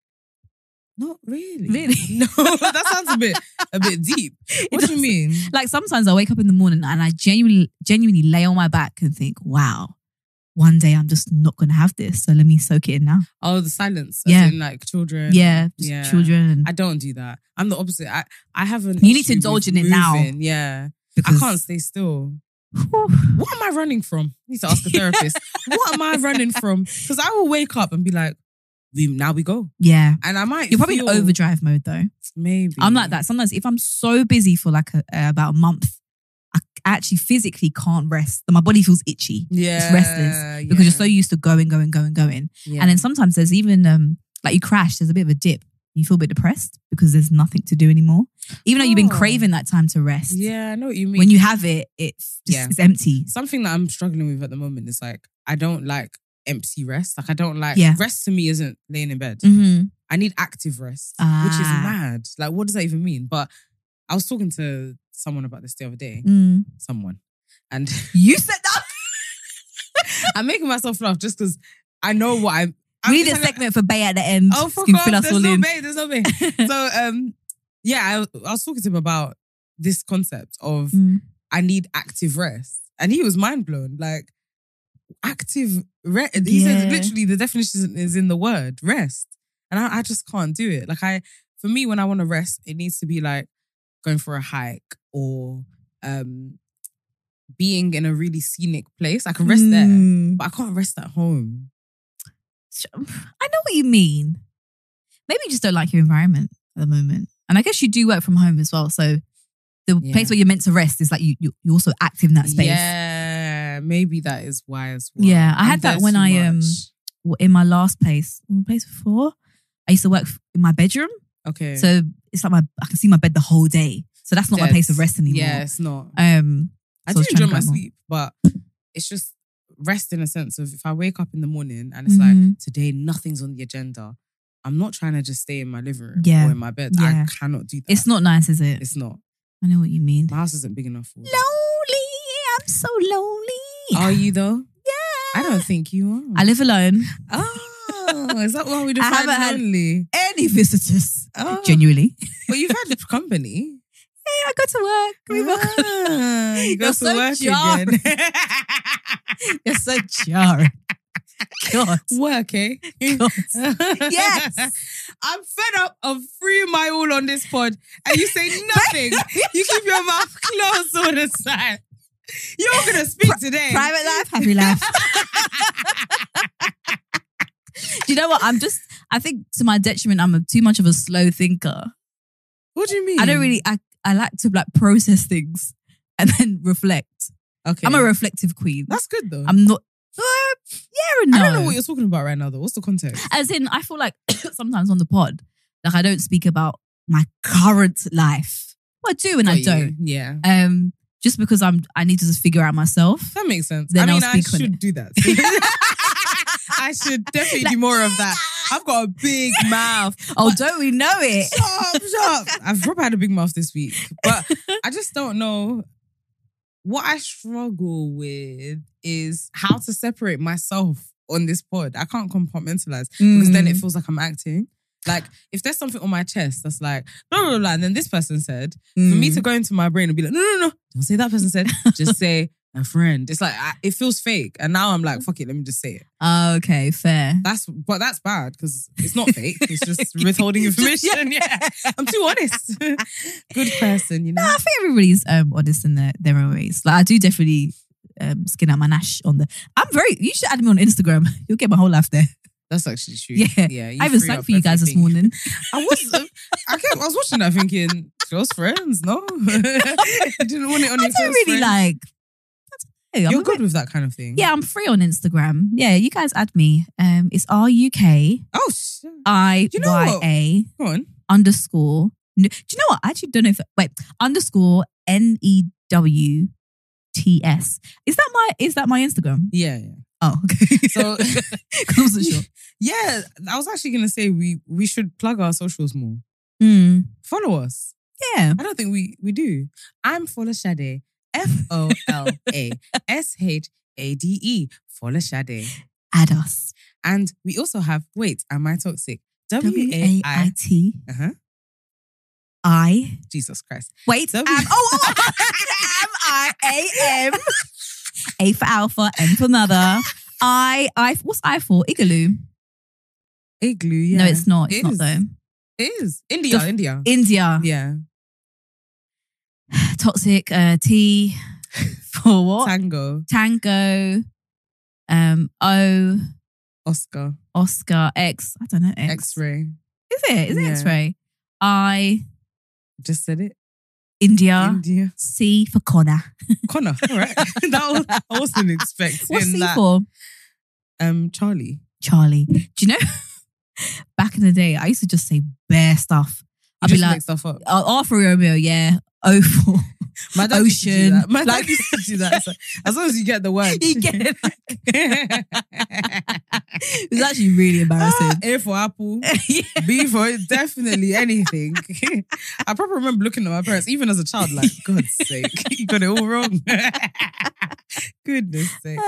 Not really. Really? No, that sounds a bit a bit deep. What do you mean? Like sometimes I wake up in the morning and I genuinely, genuinely lay on my back and think, wow, one day I'm just not going to have this. So let me soak it in now. Oh, the silence. As Yeah. in, like children. Yeah, just children. And, I don't do that. I'm the opposite. I, I have an You need to issue indulge with in it now. moving. Yeah. because I can't stay still. What am I running from? I need to ask a therapist. What am I running from? Because I will wake up and be like, we, now we go. Yeah. And I might You're probably feel, in overdrive mode though. Maybe. I'm like that. Sometimes if I'm so busy for like a, uh, about a month, I, actually physically can't rest. My body feels itchy. Yeah. It's restless because yeah. you're so used to going, going, going, going. Yeah. And then sometimes there's even, um, like you crash, there's a bit of a dip. You feel a bit depressed because there's nothing to do anymore. Even though you've been Oh. craving that time to rest. Yeah, I know what you mean. When you have it, it's just, Yeah. it's empty. Something that I'm struggling with at the moment is like, I don't like empty rest. Like I don't like, Yeah. rest to me isn't laying in bed. Mm-hmm. I need active rest, Ah. which is mad. Like, what does that even mean? But I was talking to someone about this the other day. Mm. Someone. And You said that. I'm making myself laugh just because I know what I'm. I'm We need a just like- segment for Bay at the end. Oh, You fuck can off. fill us There's all no in. bay. There's no bay. So, um, yeah, I, I was talking to him about this concept of Mm. I need active rest. And he was mind blown. Like, active rest. He Yeah. says literally the definition is in the word rest. And I, I just can't do it. Like, I, for me, when I want to rest, it needs to be like going for a hike or um, being in a really scenic place. I can rest there, Mm. but I can't rest at home. I know what you mean. Maybe you just don't like your environment at the moment. And I guess you do work from home as well. So the Yeah. place where you're meant to rest is like you, you, you're also active in that space. Yeah, maybe that is why as well. Yeah, I I'm had that there when too I, um, much. Well, in my last place, my place before, I used to work in my bedroom. Okay. So it's like my I can see my bed the whole day. So that's not my Dead. place of rest anymore. Yeah, it's not. Um, I so do was trying enjoy to my go more. sleep, but it's just rest in a sense of if I wake up in the morning and it's Mhm. like today nothing's on the agenda, I'm not trying to just stay in my living room Yeah. or in my bed. Yeah. I cannot do that. It's not nice, is it? It's not. I know what you mean. My house isn't big enough for that. Lonely. I'm so lonely. Are you though? Yeah. I don't think you are. I live alone. Oh, is that why we I define haven't had- lonely? Any visitors? Oh. Genuinely. But you've had company. Yeah, I go to work. We work. Ah, you go You're to so work jarring. again. You're so jarring. God. Work, eh? God. Yes. I'm fed up of freeing my all on this pod and you say nothing. You keep your mouth closed all the time. You're going to speak today. Private life, happy life. Do you know what? I'm just, I think to my detriment, I'm a, too much of a slow thinker. What do you mean? I don't really, I, I like to like process things and then reflect. Okay. I'm a reflective queen. That's good though. I'm not, uh, yeah and no. I don't know what you're talking about right now though. What's the context? As in, I feel like sometimes on the pod, like I don't speak about my current life. Well, I do and I Got you. don't. Yeah. Um, just because I'm, I need to just figure out myself. That makes sense. Then I mean, I'll I speak on should it. do that. I should definitely do more of that. I've got a big mouth. Oh, don't we know it? Shut up, shut up. I've probably had a big mouth this week. But I just don't know. What I struggle with is how to separate myself on this pod. I can't compartmentalize because then it feels like I'm acting. Like, if there's something on my chest that's like, no, no, no, and then this person said, for me to go into my brain and be like, no, no, no, don't say that person said. Just say a friend. It's like, I, it feels fake. And now I'm like, fuck it, let me just say it. Oh, okay, fair. That's, but that's bad because it's not fake. It's just withholding information. Yeah. I'm too honest. Good person, you know? I think everybody's um, honest in their, their own ways. Like, I do definitely um, skin out my nash on the. I'm very. You should add me on Instagram. You'll get my whole life there. That's actually true. Yeah, yeah. I even sang for you guys this morning. I was, I kept, I was watching that thinking, close friends, no, I didn't want it on I your don't close really friends. like. I don't know, I'm You're a good bit- with that kind of thing. Yeah, I'm free on Instagram. Yeah, you guys add me. Um, it's R U K Oh, shit. I You know Y what? A Go on. underscore. No, do you know what? I actually don't know if wait underscore N E W T S. Is that my is that my Instagram? Yeah, yeah. Oh, okay. So, 'Cause I wasn't sure. yeah, I was actually gonna say we we should plug our socials more. Mm, Follow us. yeah. I don't think we we do. I'm Fola Shade. F O L A S H A D E. Fola Shade. Add us. And we also have, wait, am I toxic? W W A A I I. T Uh-huh. I. Jesus Christ. Wait. W- am- oh, oh, M I A M. A for alpha, M for mother. I. I. What's I for? Igloo. Igloo, yeah. No, it's not. It's It not is. though. It is. India, The f- India. India. Yeah. Toxic. Uh, T for what? Tango. Tango. Um. O. Oscar. Oscar. X. I don't know. X. X-ray. Is it? Is it Yeah. X-ray? I. Just said it. India. India. C for Connor. Connor. All right. That was, I wasn't expecting What's C that. for? Um, Charlie. Charlie. Do you know, back in the day, I used to just say bare stuff. You I'd just be like, make stuff up. oh, R for Romeo, yeah. O for My dad used to do Ocean. that. My Like- dad used to do that. So, as long as you get the word. You get it. It was actually really embarrassing. A for apple. Yeah. B for definitely anything. I probably remember looking at my parents, even as a child, like, God's sake, you got it all wrong. Goodness sake.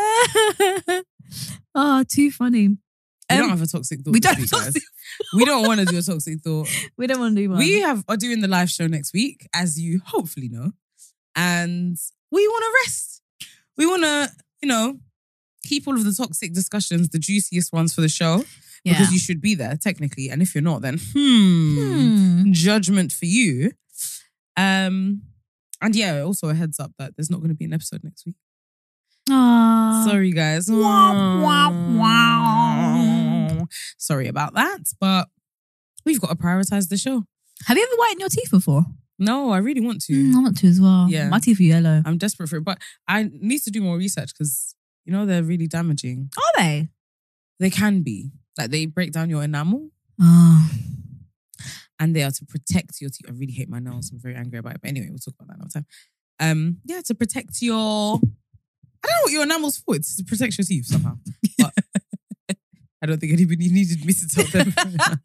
Oh, too funny. We Um, don't have a toxic thought. we this don't week, have guys. toxic- We don't want to do a toxic thought. We don't want to do one. We have are doing the live show next week, as you hopefully know, and we want to rest. We want to, you know, keep all of the toxic discussions, the juiciest ones for the show, Yeah. because you should be there technically. And if you're not, then hmm, Hmm. judgment for you. Um, and yeah, also a heads up that there's not going to be an episode next week. Aw. Sorry, guys. Wah, wah, wah. Sorry about that, but we've got to prioritize the show. Have you ever whitened your teeth before? No, I really want to. Mm, I want to as well. Yeah. My teeth are yellow. I'm desperate for it, but I need to do more research because, you know, they're really damaging. Are they? They can be. Like, they break down your enamel Oh. and they are to protect your teeth. I really hate my nails. I'm very angry about it. But anyway, we'll talk about that another time. Um, yeah, to protect your... I don't know what your enamel's for. It's to protect your teeth somehow. But I don't think anybody needed me to tell them.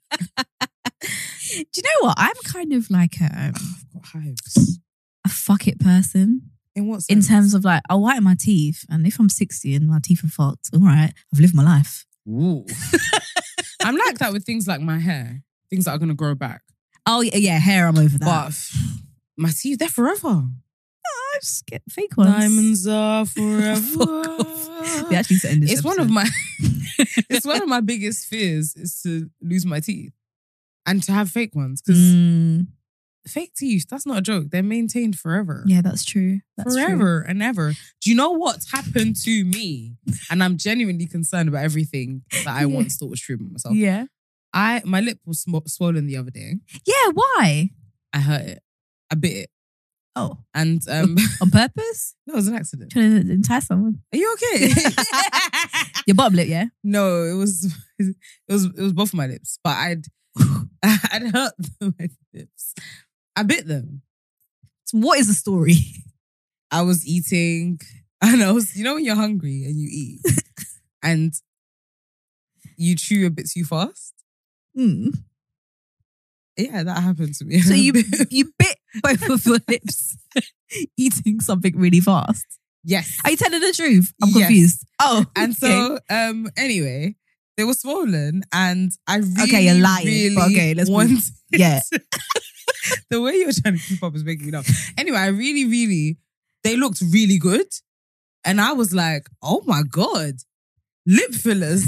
Do you know what? I'm kind of like a, I've got hives. a fuck it person In what in sense? terms of like, I'll whiten my teeth, and if I'm sixty and my teeth are fucked, all right, I've lived my life. Ooh. I'm like that with things like my hair. Things that are going to grow back. Oh, yeah, yeah, hair, I'm over that. But my teeth, they're forever. I just get fake ones. Diamonds are forever. Fuck off. We actually need to end this It's one of episode. my it's one of my biggest fears is to lose my teeth and to have fake ones, because Mm, fake teeth, that's not a joke. They're maintained forever. yeah, that's true. That's true. forever and ever. Do you know what's happened to me? And I'm genuinely concerned about everything that I Yeah. once thought was true about myself. Yeah. I my lip was sm- swollen the other day. Yeah, why? I hurt it. I bit it. Oh, And um, on purpose? that was an accident. Trying to entice someone. Are you okay? Your bottom lip, yeah? No, it was it was it was both my lips, but I'd I'd hurt my lips. I bit them. So what is the story? I was eating, and I was, you know, when you're hungry and you eat, and you chew a bit too fast. Mm. Yeah, that happened to me. So you you bit both of your lips eating something really fast. yes, Are you telling the truth? I'm Yes. confused. Oh, and okay. so um anyway, they were swollen, and I really, Okay, you're lying, really but okay, let's move. wanted. Yeah. The way you're trying to keep up is making me laugh. Anyway, I really, really, they looked really good. And I was like, oh my God, lip fillers.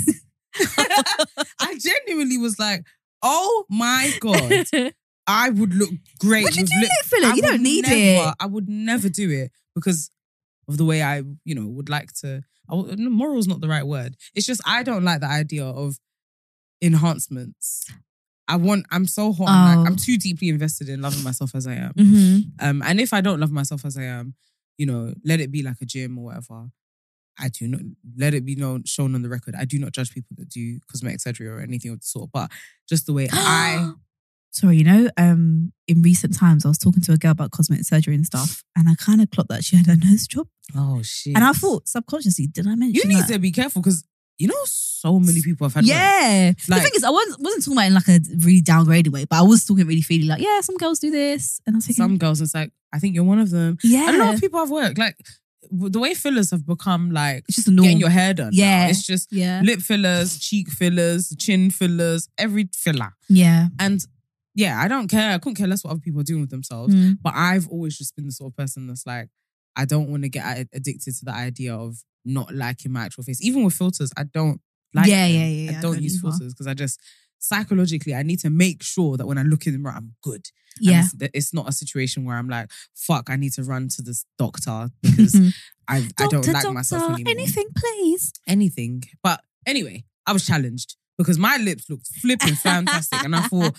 I genuinely was like, oh my God, I would look great Would you with do lip lip filler? I You don't would need never, it. I would never do it because of the way I, you know, would like to. I, would- no, moral is not the right word. It's just I don't like the idea of enhancements. I want, I'm so hot. on, Oh. like, I'm too deeply invested in loving myself as I am. Mm-hmm. Um, and if I don't love myself as I am, you know, let it be like a gym or whatever. I do not, let it be known, shown on the record. I do not judge people that do cosmetic surgery or anything of the sort, but just the way I, Sorry, you know, um, in recent times, I was talking to a girl about cosmetic surgery and stuff, and I kind of clocked that she had a nose job. oh shit. And I thought subconsciously, did I mention you need that? to be careful because, you know, so many people have had work. Yeah. Like- the thing is, I wasn't, wasn't talking about it in like a really downgraded way, but I was talking really feeling like, yeah, some girls do this. And I was thinking, Some girls, it's like, I think you're one of them. yeah. I don't know if people have work. Like, w- the way fillers have become like, It's just a norm. getting your hair done. now. Yeah. It's just Yeah. lip fillers, cheek fillers, chin fillers, every filler. Yeah. And yeah, I don't care. I couldn't care less what other people are doing with themselves. Mm. But I've always just been the sort of person that's like, I don't want to get ad- addicted to the idea of not liking my actual face. Even with filters, I don't like Yeah, them. yeah, yeah, yeah, I I don't don't use either. filters because I just, psychologically, I need to make sure that when I look in the mirror, I'm good. And Yeah. it's, that it's not a situation where I'm like, fuck, I need to run to this doctor because I, I don't Doctor, like myself doctor, anymore. Anything, please. Anything. But anyway, I was challenged because my lips looked flipping fantastic. And I thought,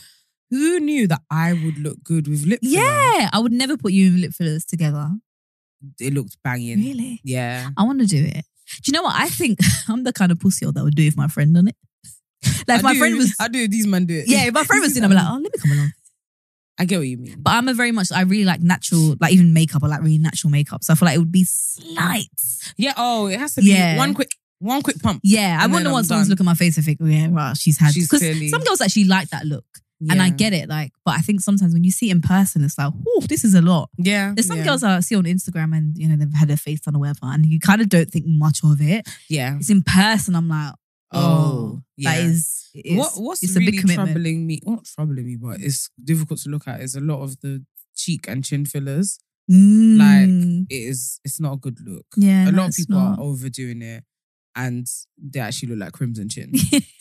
Who knew that I would look good with lip filler? Yeah, I would never put you and lip fillers together. It looked banging. Really? Yeah. I want to do it. Do you know what? I think I'm the kind of pussy that would do it if my friend done it. Like if I my do, friend was, I do. These men do it. yeah, if my friend was doing it, I'm like, oh, let me come along. I get what you mean. But I'm a very much, I really like natural, like even makeup, I like really natural makeup. So I feel like it would be slight. Yeah. Oh, it has to be Yeah. one quick, one quick pump. Yeah, I And wouldn't then want I'm someone to done. look at my face and think, oh, yeah, right, she's had. She's Because clearly- some girls actually like that look. And I Yeah. get it, like, but I think sometimes when you see it in person, it's like, oh, this is a lot. Yeah. There's some yeah. girls I see on Instagram and, you know, they've had their face done or whatever, and you kind of don't think much of it. Yeah. It's in person, I'm like, oh, Oh, that yeah. is, it's, what what's it's a really big commitment. troubling me? Not troubling me, but it's difficult to look at. Is a lot of the cheek and chin fillers. Mm. Like it is. It's not a good look. Yeah, a no, lot of it's people not. are overdoing it, and they actually look like Crimson Chin.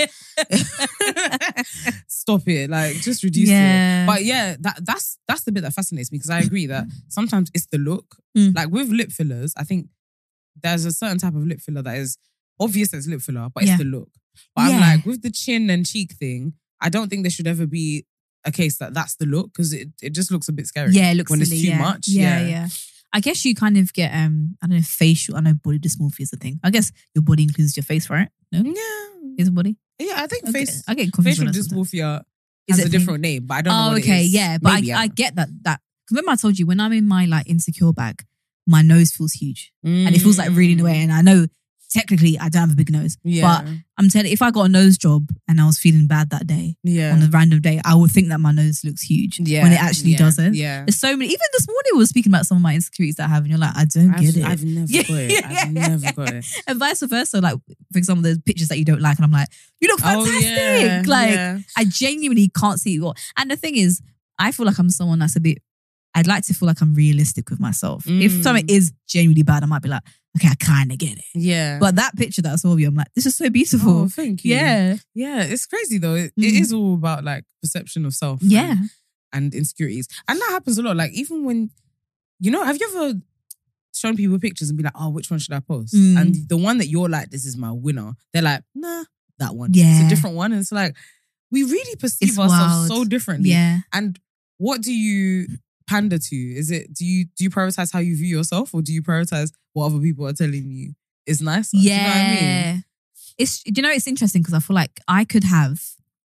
Stop it! Like just reduce Yeah. it. But yeah, that that's that's the bit that fascinates me because I agree that sometimes it's the look. Mm. Like with lip fillers, I think there's a certain type of lip filler that is obvious as lip filler, but it's Yeah. the look. But Yeah. I'm like with the chin and cheek thing, I don't think there should ever be a case that that's the look because it, it just looks a bit scary. Yeah, it looks when silly, it's too yeah. much. Yeah, yeah, I guess you kind of get um I don't know, facial. I know body dysmorphia is a thing. I guess your body includes your face, right? No, Yeah. is it body? Yeah, I think Okay. face I get confused. facial when I sometimes. dysmorphia Is has it a a thing? different name, but I don't know Oh, what okay, it is. yeah, but Maybe, I, I get that. That because remember I told you when I'm in my like insecure bag, my nose feels huge and it feels like really in the way. And I know technically I don't have a big nose, Yeah. but I'm telling you, if I got a nose job and I was feeling bad that day Yeah. on a random day, I would think that my nose looks huge Yeah, when it actually yeah, doesn't. yeah. There's so many. Even this morning we were speaking about some of my insecurities that I have, and you're like, I don't I've, get it. I've never Yeah, got it. yeah, I've yeah. never got it. And vice versa. Like, for example, there's pictures that you don't like, and I'm like, you look fantastic. Oh, yeah, like, yeah. I genuinely can't see what. And the thing is, I feel like I'm someone that's a bit. I'd like to feel like I'm realistic with myself. If Mm. something is genuinely bad, I might be like, okay, I kind of get it. Yeah. But that picture that I saw of you, I'm like, this is so beautiful. Oh, thank you. Yeah, Yeah, it's crazy though. It, it Mm. is all about like perception of self. yeah, And, and insecurities. And that happens a lot. Like even when, you know, have you ever shown people pictures and be like, oh, which one should I post? Mm. And the one that you're like, this is my winner. They're like, nah, that one. Yeah. It's a different one. And it's like, we really perceive It's ourselves wild. so differently. yeah. And what do you pander to? Is it, do you do you prioritize how you view yourself or do you prioritize what other people are telling you is nice? Do you know what I Yeah. mean? It's, you know, it's interesting because I feel like I could have,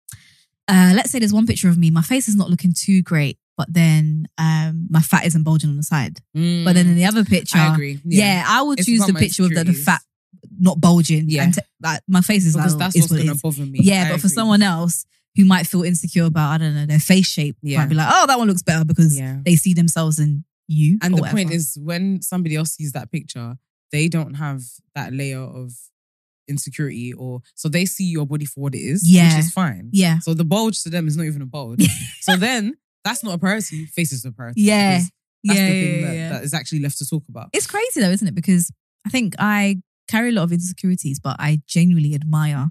uh, let's say there's one picture of me, my face is not looking too great, but then um, my fat isn't bulging on the side. But then in the other picture, I agree. yeah, I would It's choose about the my picture with the, the insecurities. fat not bulging. Yeah. And t- like my face is Because like, that's is what's what it going to is. bother me. Yeah, I but for agree. someone else who might feel insecure about, I don't know, their face shape, Yeah. might be like, oh, that one looks better because Yeah. they see themselves in you. And or the whatever. point is, when somebody else sees that picture, they don't have that layer of insecurity, or so they see your body for what it is, Yeah. which is fine. yeah, So the bulge to them is not even a bulge. So then that's not a priority. Face is a priority. yeah, because That's yeah, the thing yeah, that, yeah. that is actually left to talk about. It's crazy though, isn't it? Because I think I carry a lot of insecurities, but I genuinely admire,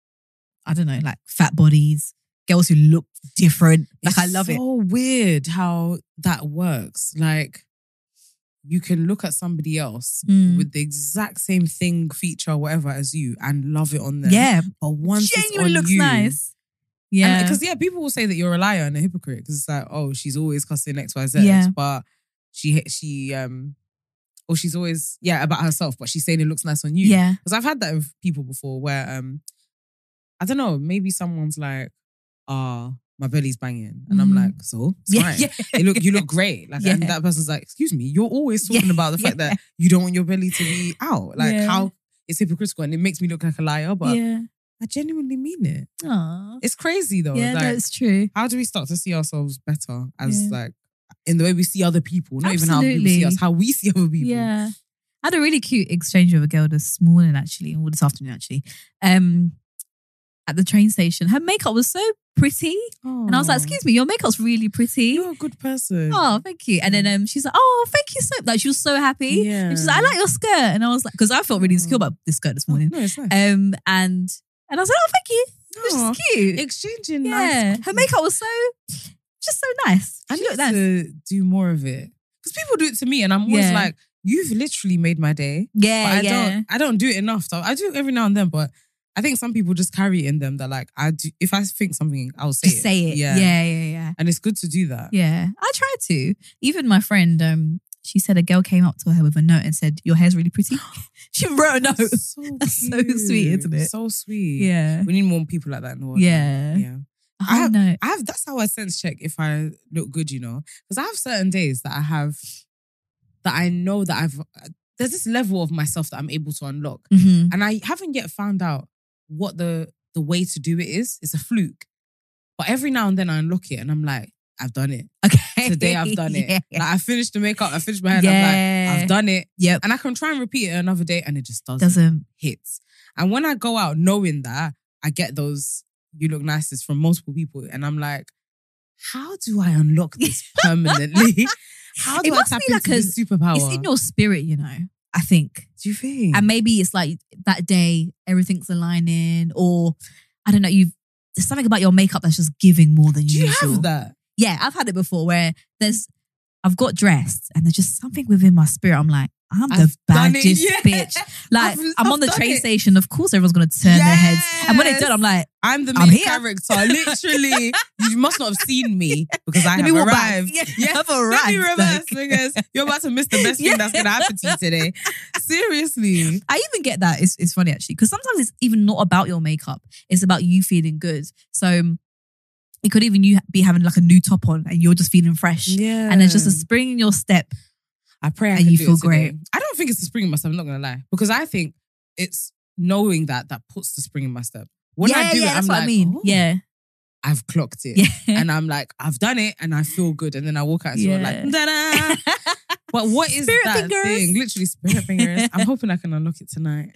I don't know, like fat bodies, girls who look different. Like I love it's it. so weird how that works. Like you can look at somebody else Mm. with the exact same thing, feature, whatever as you, and love it on them. Yeah, But once genuinely it's on looks you, nice. Yeah, Because yeah, people will say that you're a liar and a hypocrite because it's like, oh, she's always cussing X, Y, Z, Yeah. but she she um, or she's always yeah about herself, but she's saying it looks nice on you. yeah, Because I've had that with people before where um, I don't know, maybe someone's like, ah, my belly's banging, and I'm Mhm. like, so it's yeah, fine. yeah. You look, you look great. Like, and Yeah. that person's like, excuse me, you're always talking Yeah, about the fact yeah. that you don't want your belly to be out. Like Yeah. how it's hypocritical and it makes me look like a liar, but yeah. I genuinely mean it. Aw. It's crazy though. Yeah, like, that's true. how do we start to see ourselves better as Yeah. like in the way we see other people, not even how people see Absolutely. us, how we see other people. Yeah. I had a really cute exchange with a girl this morning, actually, or this afternoon, actually, um, at the train station. Her makeup was so pretty. And I was like, excuse me, your makeup's really pretty. You're a good person. Oh, thank you. And then um, she's like, oh, thank you so much. Like, she was so happy. Yeah. And she's like, I like your skirt. And I was like, because I felt really insecure about this skirt this Oh, morning. no, it's nice. Um, and and I was like, oh, thank you. It was Aw. just cute. Exchanging Yeah. nice. Her makeup was so, just so nice. I She need looked nice. to do more of it because people do it to me, and I'm always Yeah. like, "You've literally made my day." Yeah, But I yeah. don't. I don't do it enough. So I do it every now and then, but I think some people just carry it in them that like, I do, if I think something, I'll say Just it. say it. Yeah. yeah, yeah, yeah. And it's good to do that. Yeah, I try to. Even my friend, um, she said a girl came up to her with a note and said, "Your hair's really pretty." She wrote a note. So That's so cute. sweet, isn't it? So sweet. Yeah. We need more people like that in the world. Yeah. Yeah. I I have, know. I have, that's how I sense check if I look good, you know? Because I have certain days that I have, that I know that I've, there's this level of myself that I'm able to unlock. Mhm. And I haven't yet found out what the the way to do it is. It's a fluke. But every now and then I unlock it and I'm like, I've done it. Okay. Today I've done it. Yeah. Like I finished the makeup, I finished my hair, and Yeah. I'm like, I've done it. Yep. And I can try and repeat it another day and it just doesn't, Doesn't. hit. And when I go out knowing that, I get those you look nicest from multiple people. And I'm like, how do I unlock this permanently? How do It I must tap be into like a- this superpower? It's in your spirit, you know, I think. Do you think? And maybe it's like that day, everything's aligning, or I don't know, you've there's something about your makeup that's just giving more than do you usual. have that? Yeah, I've had it before where there's, I've got dressed and there's just something within my spirit. I'm like, I'm the I've done it, baddest yeah. bitch. Like, I've- I'm I've on the done train it. station. Of course, everyone's going to turn their heads. And when they Yes. don't, I'm like, I'm the I'm main here. character. Literally, you must not have seen me because I let have me walk back. arrived. Yeah, I've arrived. Let me reverse Like- because you're about to miss the best thing Yeah. that's going to happen to you today. Seriously. I even get that. It's, it's funny actually, because sometimes it's even not about your makeup. It's about you feeling good. So it could even you be having like a new top on and you're just feeling fresh. Yeah. And there's just a spring in your step. I pray I and can you do feel it today. great. I don't think it's the spring in my step, I'm not going to lie. Because I think it's knowing that that puts the spring in my step. When yeah, I do yeah, it, that's I'm what like, I mean. oh, Yeah. I've clocked it. Yeah. And I'm like, I've done it and I feel good. And then I walk out and Yeah. like, da-da. But what is Spirit that fingers. thing? Literally spirit fingers. I'm hoping I can unlock it tonight.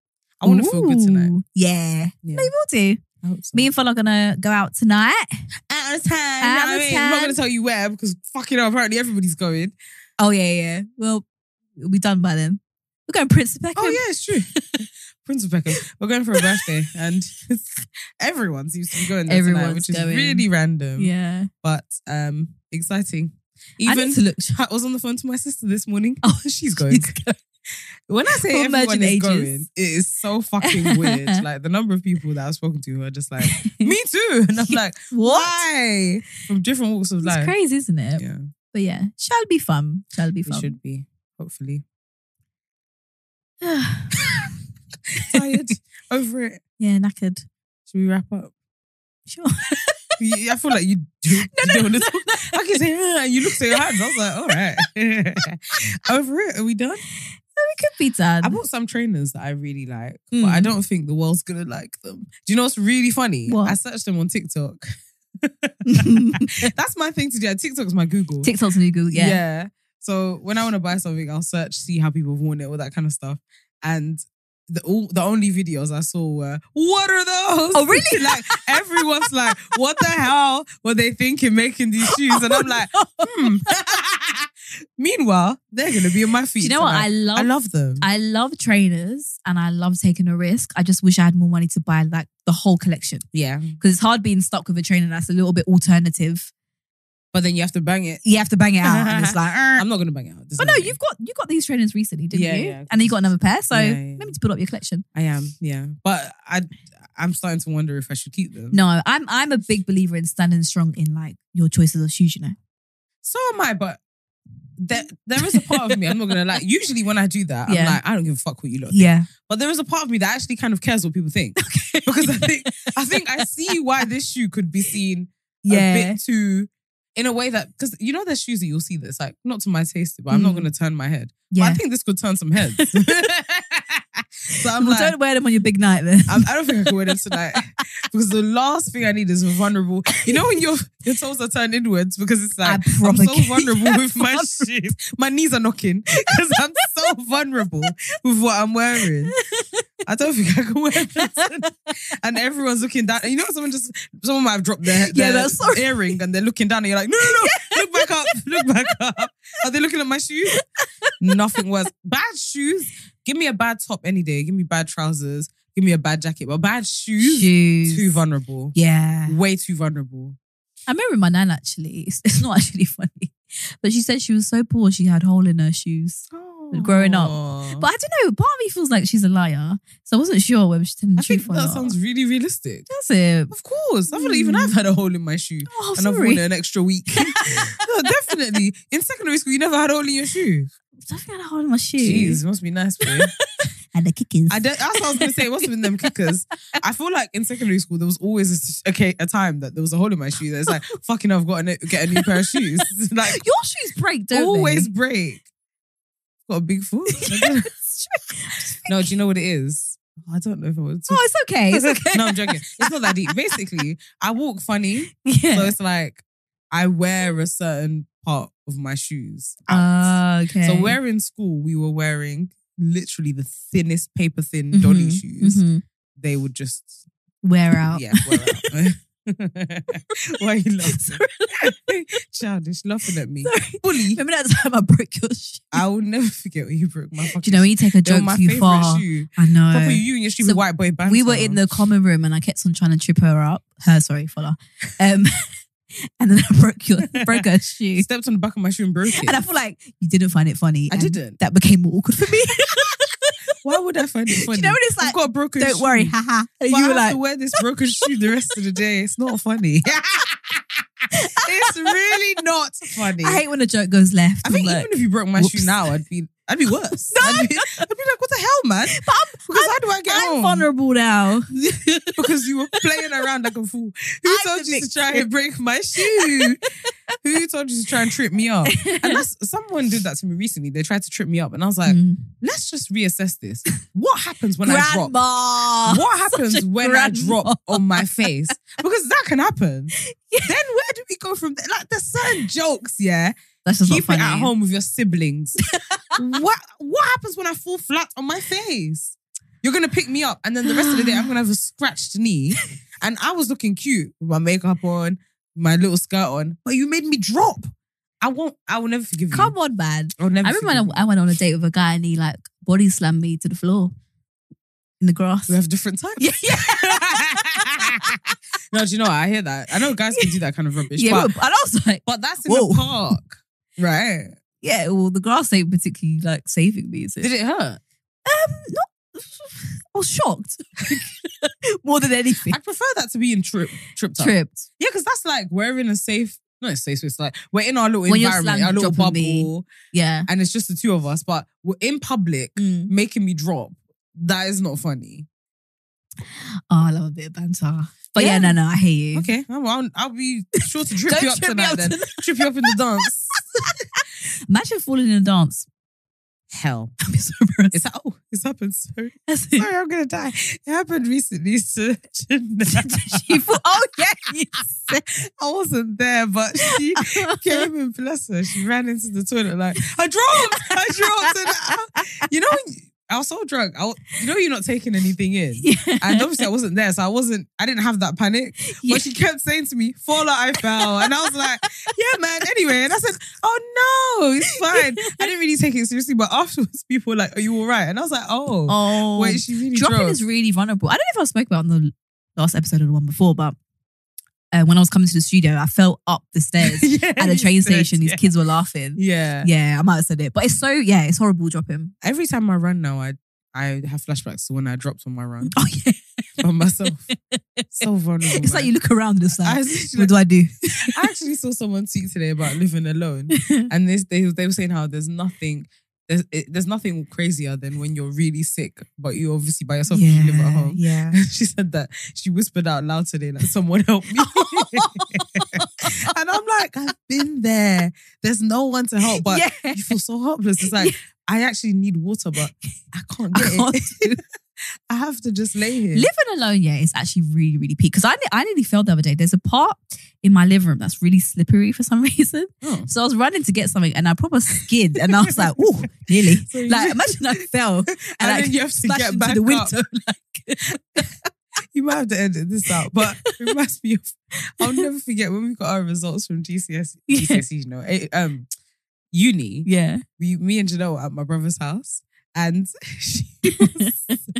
I want to feel good tonight. Ooh, Yeah. Yeah. No, you will do. I hope so. Me and Phil are going to go out tonight. out of time. Out you know what I of mean? I'm not time. going to tell you where because fucking hell, apparently everybody's going. Oh, yeah, yeah. Well, we'll be done by then. We're going Prince Beckham. Oh, yeah, it's true. Prince of Beckham. We're going for a birthday and everyone seems to be going there tonight, Everyone's which is going. really random. Yeah. But um, exciting. I Even need to look. I was on the phone to my sister this morning. Oh, she's going. she's going. When I say For everyone emerging is ages. going, it is so fucking weird. Like the number of people that I've spoken to are just like, me too. And I'm like, What? why? From different walks of It's life. crazy, isn't it? Yeah, But yeah, shall be fun. Shall be it fun. should be. Hopefully. Tired. Over it. Yeah, knackered. Should we wrap up? Sure. Yeah, I feel like you do. No, no, no, no, no. I can say, ah, you looked at your hands. I was like, all right. Over it. Are we done? We could be done. I bought some trainers that I really like, Mm. but I don't think the world's going to like them. Do you know what's really funny? What? I searched them on TikTok. That's my thing to do. TikTok's my Google. TikTok's new Google, yeah. Yeah. So when I want to buy something, I'll search, see how people have worn it, all that kind of stuff. And the all, the only videos I saw were, what are those? Oh, really? Like everyone's like, what the hell were they thinking making these shoes? And I'm like, hmm. Meanwhile, they're going to be on my feet. Do you know what? tonight. I love I love them. I love trainers and I love taking a risk. I just wish I had more money to buy like the whole collection. yeah. Because it's hard being stuck with a trainer that's a little bit alternative. But then you have to bang it. You have to bang it out and it's like, "Er." I'm not going to bang it out. There's But no, way. you've got you got these trainers recently, didn't Yeah, you? yeah, And then you got another pair. So Yeah, yeah. maybe to build up your collection. I am, yeah. But I, I'm starting to wonder if I should keep them. No, I'm I'm a big believer in standing strong in like your choices of shoes, you know. So am I, but there, there is a part of me, I'm not going to lie. Usually when I do that, I'm Yeah. like, I don't give a fuck what you look. Yeah. But there is a part of me that actually kind of cares what people think. Because I think I think I see why this shoe could be seen Yeah. a bit too, in a way that, because you know there's shoes that you'll see that's like, not to my taste, but I'm not Mm. going to turn my head. Yeah. But I think this could turn some heads. So I'm Well, like, don't wear them on your big night then. I'm, I don't think I can wear them tonight because the last thing I need is vulnerable. You know when your your toes are turned inwards because it's like I I'm proper so get- vulnerable yeah, with my vulnerable. shoes. My knees are knocking because I'm so vulnerable with what I'm wearing. I don't think I can wear them tonight. And everyone's looking down. And you know someone just someone might have dropped their, Yeah, their that's sorry. earring and they're looking down and you're like, no, no, no, look back up, look back up. Are they looking at my shoes? Nothing worse. Bad shoes. Give me a bad top any day. Give me bad trousers. Give me a bad jacket. But bad shoes, Shoes. too vulnerable. Yeah. Way too vulnerable. I remember my nan actually, it's, it's not actually funny, but she said she was so poor she had hole in her shoes. Oh. growing up. But I don't know. Part of me feels like she's a liar, so I wasn't sure whether she's telling the I think truth or that not. sounds really realistic. Does it? Of course. I feel like even I've had a hole in my shoe. Oh, and I've sorry. worn it an extra week. No, definitely. In secondary school, you never had a hole in your shoe. I think I had a hole in my shoe. Jeez, must be nice, boy. And the kickers. I don't, that's what I was going to say. It must have been them kickers. I feel like in secondary school, there was always a, okay, a time that there was a hole in my shoe. That's like, fucking hell, I've got to get a new pair of shoes. It's like, Your shoes break, don't always they? break. Got a big foot. No, do you know what it is? I don't know if I would. Oh, it's okay. It's okay. No, I'm joking. It's not that deep. Basically, I walk funny. Yeah. So it's like, I wear a certain part of my shoes out. Ah, okay. So we're in school, we were wearing literally the thinnest paper thin dolly Mhm, shoes. mhm. They would just Wear out. yeah, wear out. Why are you laughing? Childish, laughing at me. Sorry. Bully. Remember that time I broke your shoe? I will never forget when you broke my fucking Do you know when you take a They were joke my too favourite far? shoe. I know. Proper you and your stupid So white boy banter. We were in the common room and I kept on trying to trip her up. Her, sorry, Fola. Um, and then I broke your broke her shoe. Stepped on the back of my shoe and broke it. And I feel like you didn't find it funny. I and didn't. That became more awkward for me. Why would I find it funny? You know when it's I've like, got a broken don't shoe. worry, haha. And But you I were have like, to wear this broken shoe the rest of the day. It's not funny. It's really not funny. I hate when a joke goes left. I think I'm even like, if you broke my whoops. shoe now, I'd be I'd be worse. No, I'd, be, I'd be like, what the hell, man? But I'm, Because I'm, how do I get I'm home? vulnerable now. Because you were playing around like a fool. Who I'm told the you to try victim. and break my shoe? Who told you to try and trip me up? And that's someone did that to me recently. They tried to trip me up, and I was like, Mm. let's just reassess this. What happens when I drop? Grandma. What happens Such a when grandma. I drop on my face? Because that can happen. Then where do we go from there? Like, there's certain jokes, yeah. That's just Keep not it funny. at home with your siblings. what What happens when I fall flat on my face? You're gonna pick me up, and then the rest of the day I'm gonna have a scratched knee. And I was looking cute with my makeup on, my little skirt on, but you made me drop. I won't. I will never forgive you. Come on, man. I'll never. I remember forgive when I, I went on a date with a guy and he like body slammed me to the floor in the grass. you. We have different types. Yeah. No, do you know what? I hear that. I know guys can do that kind of rubbish. Yeah, but, but, and I was like, but that's in Whoa. the park, right? yeah, well, the grass ain't particularly like saving me. Is it? Did it hurt? Um, not. I was shocked more than anything. I prefer that to be in trip tripped up. Tripped. Yeah, because that's like we're in a safe, not a safe space. Like we're in our little When you're environment, slammed, our little dropping bubble, me. Yeah. and it's just the two of us. But we're in public, Mm. making me drop. That is not funny. Oh, I love a bit of banter. But yeah, Yeah. no, no, I hear you. Okay, I'll, I'll, I'll be sure to trip Don't you up trip me tonight. up Then tonight. trip you up in the dance. Imagine falling in a dance. Hell, I'd be so embarrassed. it's oh, it's happened. Sorry, That's it. sorry, I'm gonna die. It happened recently. So She thought, oh yeah, yes. I wasn't there, but she came in, bless her. She ran into the toilet like, I dropped, I dropped. And I, you know, when you- I was so drunk. I, was- you know, you're not taking anything in. Yeah. And obviously I wasn't there, so I wasn't, I didn't have that panic. Yeah. But she kept saying to me, fall out, I fell. And I was like, yeah, man, anyway. And I said, oh no, it's fine. I didn't really take it seriously, but afterwards people were like, are you all right? And I was like, oh, Oh, wait, she really dropping drove. is really vulnerable. I don't know if I spoke about it on the last episode or the one before, but uh, when I was coming to the studio, I fell up the stairs Yeah, at the you train said, station. These yeah. kids were laughing. Yeah. Yeah, I might have said it, but it's so yeah, it's horrible dropping. Every time I run now, I I have flashbacks to when I dropped on my run Oh yeah, on myself. So vulnerable. it's like man. you look around and it's like, I, was literally- what do I do? I actually saw someone tweet today about living alone, and this they they were saying how there's nothing. There's, it, there's nothing crazier than when you're really sick, but you're obviously by yourself and you live at home. yeah. She said that she whispered out loud today, like, someone help me. And I'm like, I've been there. There's no one to help, but Yeah. you feel so helpless. It's like, I actually need water, but I can't I get can't it. I have to just lay here. Living alone, yeah, is actually really, really peak. Because I, I nearly fell the other day. There's a part in my living room that's really slippery for some reason. Oh. So I was running to get something and I proper skid. And I was like, ooh, nearly. So you like, just- imagine I fell and, And like, then you have to smashed get into back the up. window. Like, You might have to edit this out, but it reminds me of, I'll never forget when we got our results from G C S E, Yeah. G C S E, you know, eh, um, uni. yeah. We, me and Janelle were at my brother's house, and she was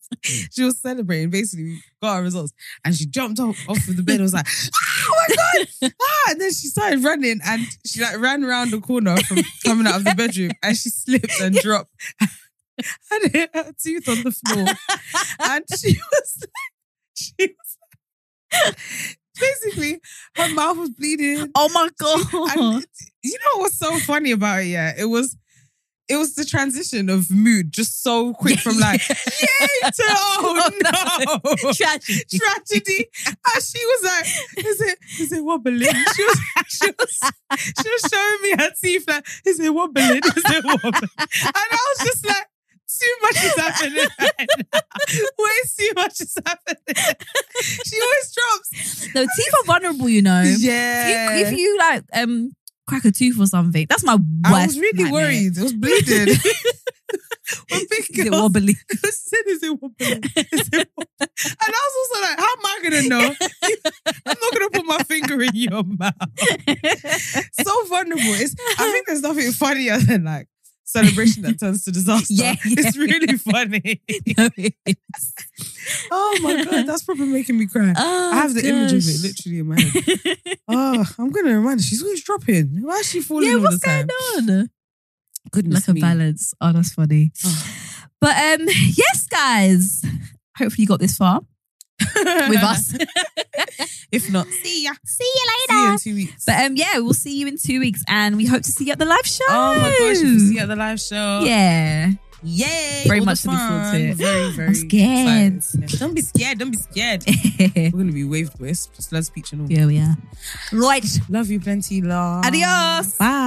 she was celebrating. Basically, we got our results, and she jumped off off of the bed. And was like, "Oh my god!" Ah, and then she started running, and she like ran around the corner from coming out of the bedroom, and she slipped and dropped and hit her tooth on the floor. And she was like, she was like, basically, her mouth was bleeding. Oh my god! And you know what's so funny about it? Yeah, it was. It was the transition of mood just so quick from like, yay to, oh no. Tragedy. Tragedy. And she was like, is it, is it wobbling? She was, she was, she was showing me her teeth like, is it wobbling? Is it wobbling? And I was just like, too much is happening right now. Way too much is happening. She always drops. No, teeth are vulnerable, you know. Yeah. If you, if you like, um, crack a tooth or something. That's my worst I was really nightmare. worried. It was bleeding. One big Is it girl wobbly? said, is it wobbling? Is it wobbling? And I was also like, how am I going to know? I'm not going to put my finger in your mouth. So vulnerable. It's, I think there's nothing funnier than like celebration that turns to disaster. Yeah, yeah. It's really funny. No, it is. Oh my God, that's probably making me cry. Oh, I have the image of gosh. it literally in my head. Oh, I'm going to remind her. She's always dropping. Why is she falling Yeah, all what's the time? going on? Goodness Like me. a balance. Oh, that's funny. But um, yes, guys. Hopefully you got this far with us. If not, see ya. See you See you later. in two weeks. But um, yeah, we'll see you in two weeks, and we hope to see you at the live show. Oh my gosh, you can see you at the live show. Yeah. Yay! Very all much the looking forward to fun. it. Very, very I'm scared. excited. Yeah. Don't be scared. Don't be scared. We're going to be waved with. Just let's speech and all. Yeah, we are. Right. Love you plenty, love. Adios. Bye.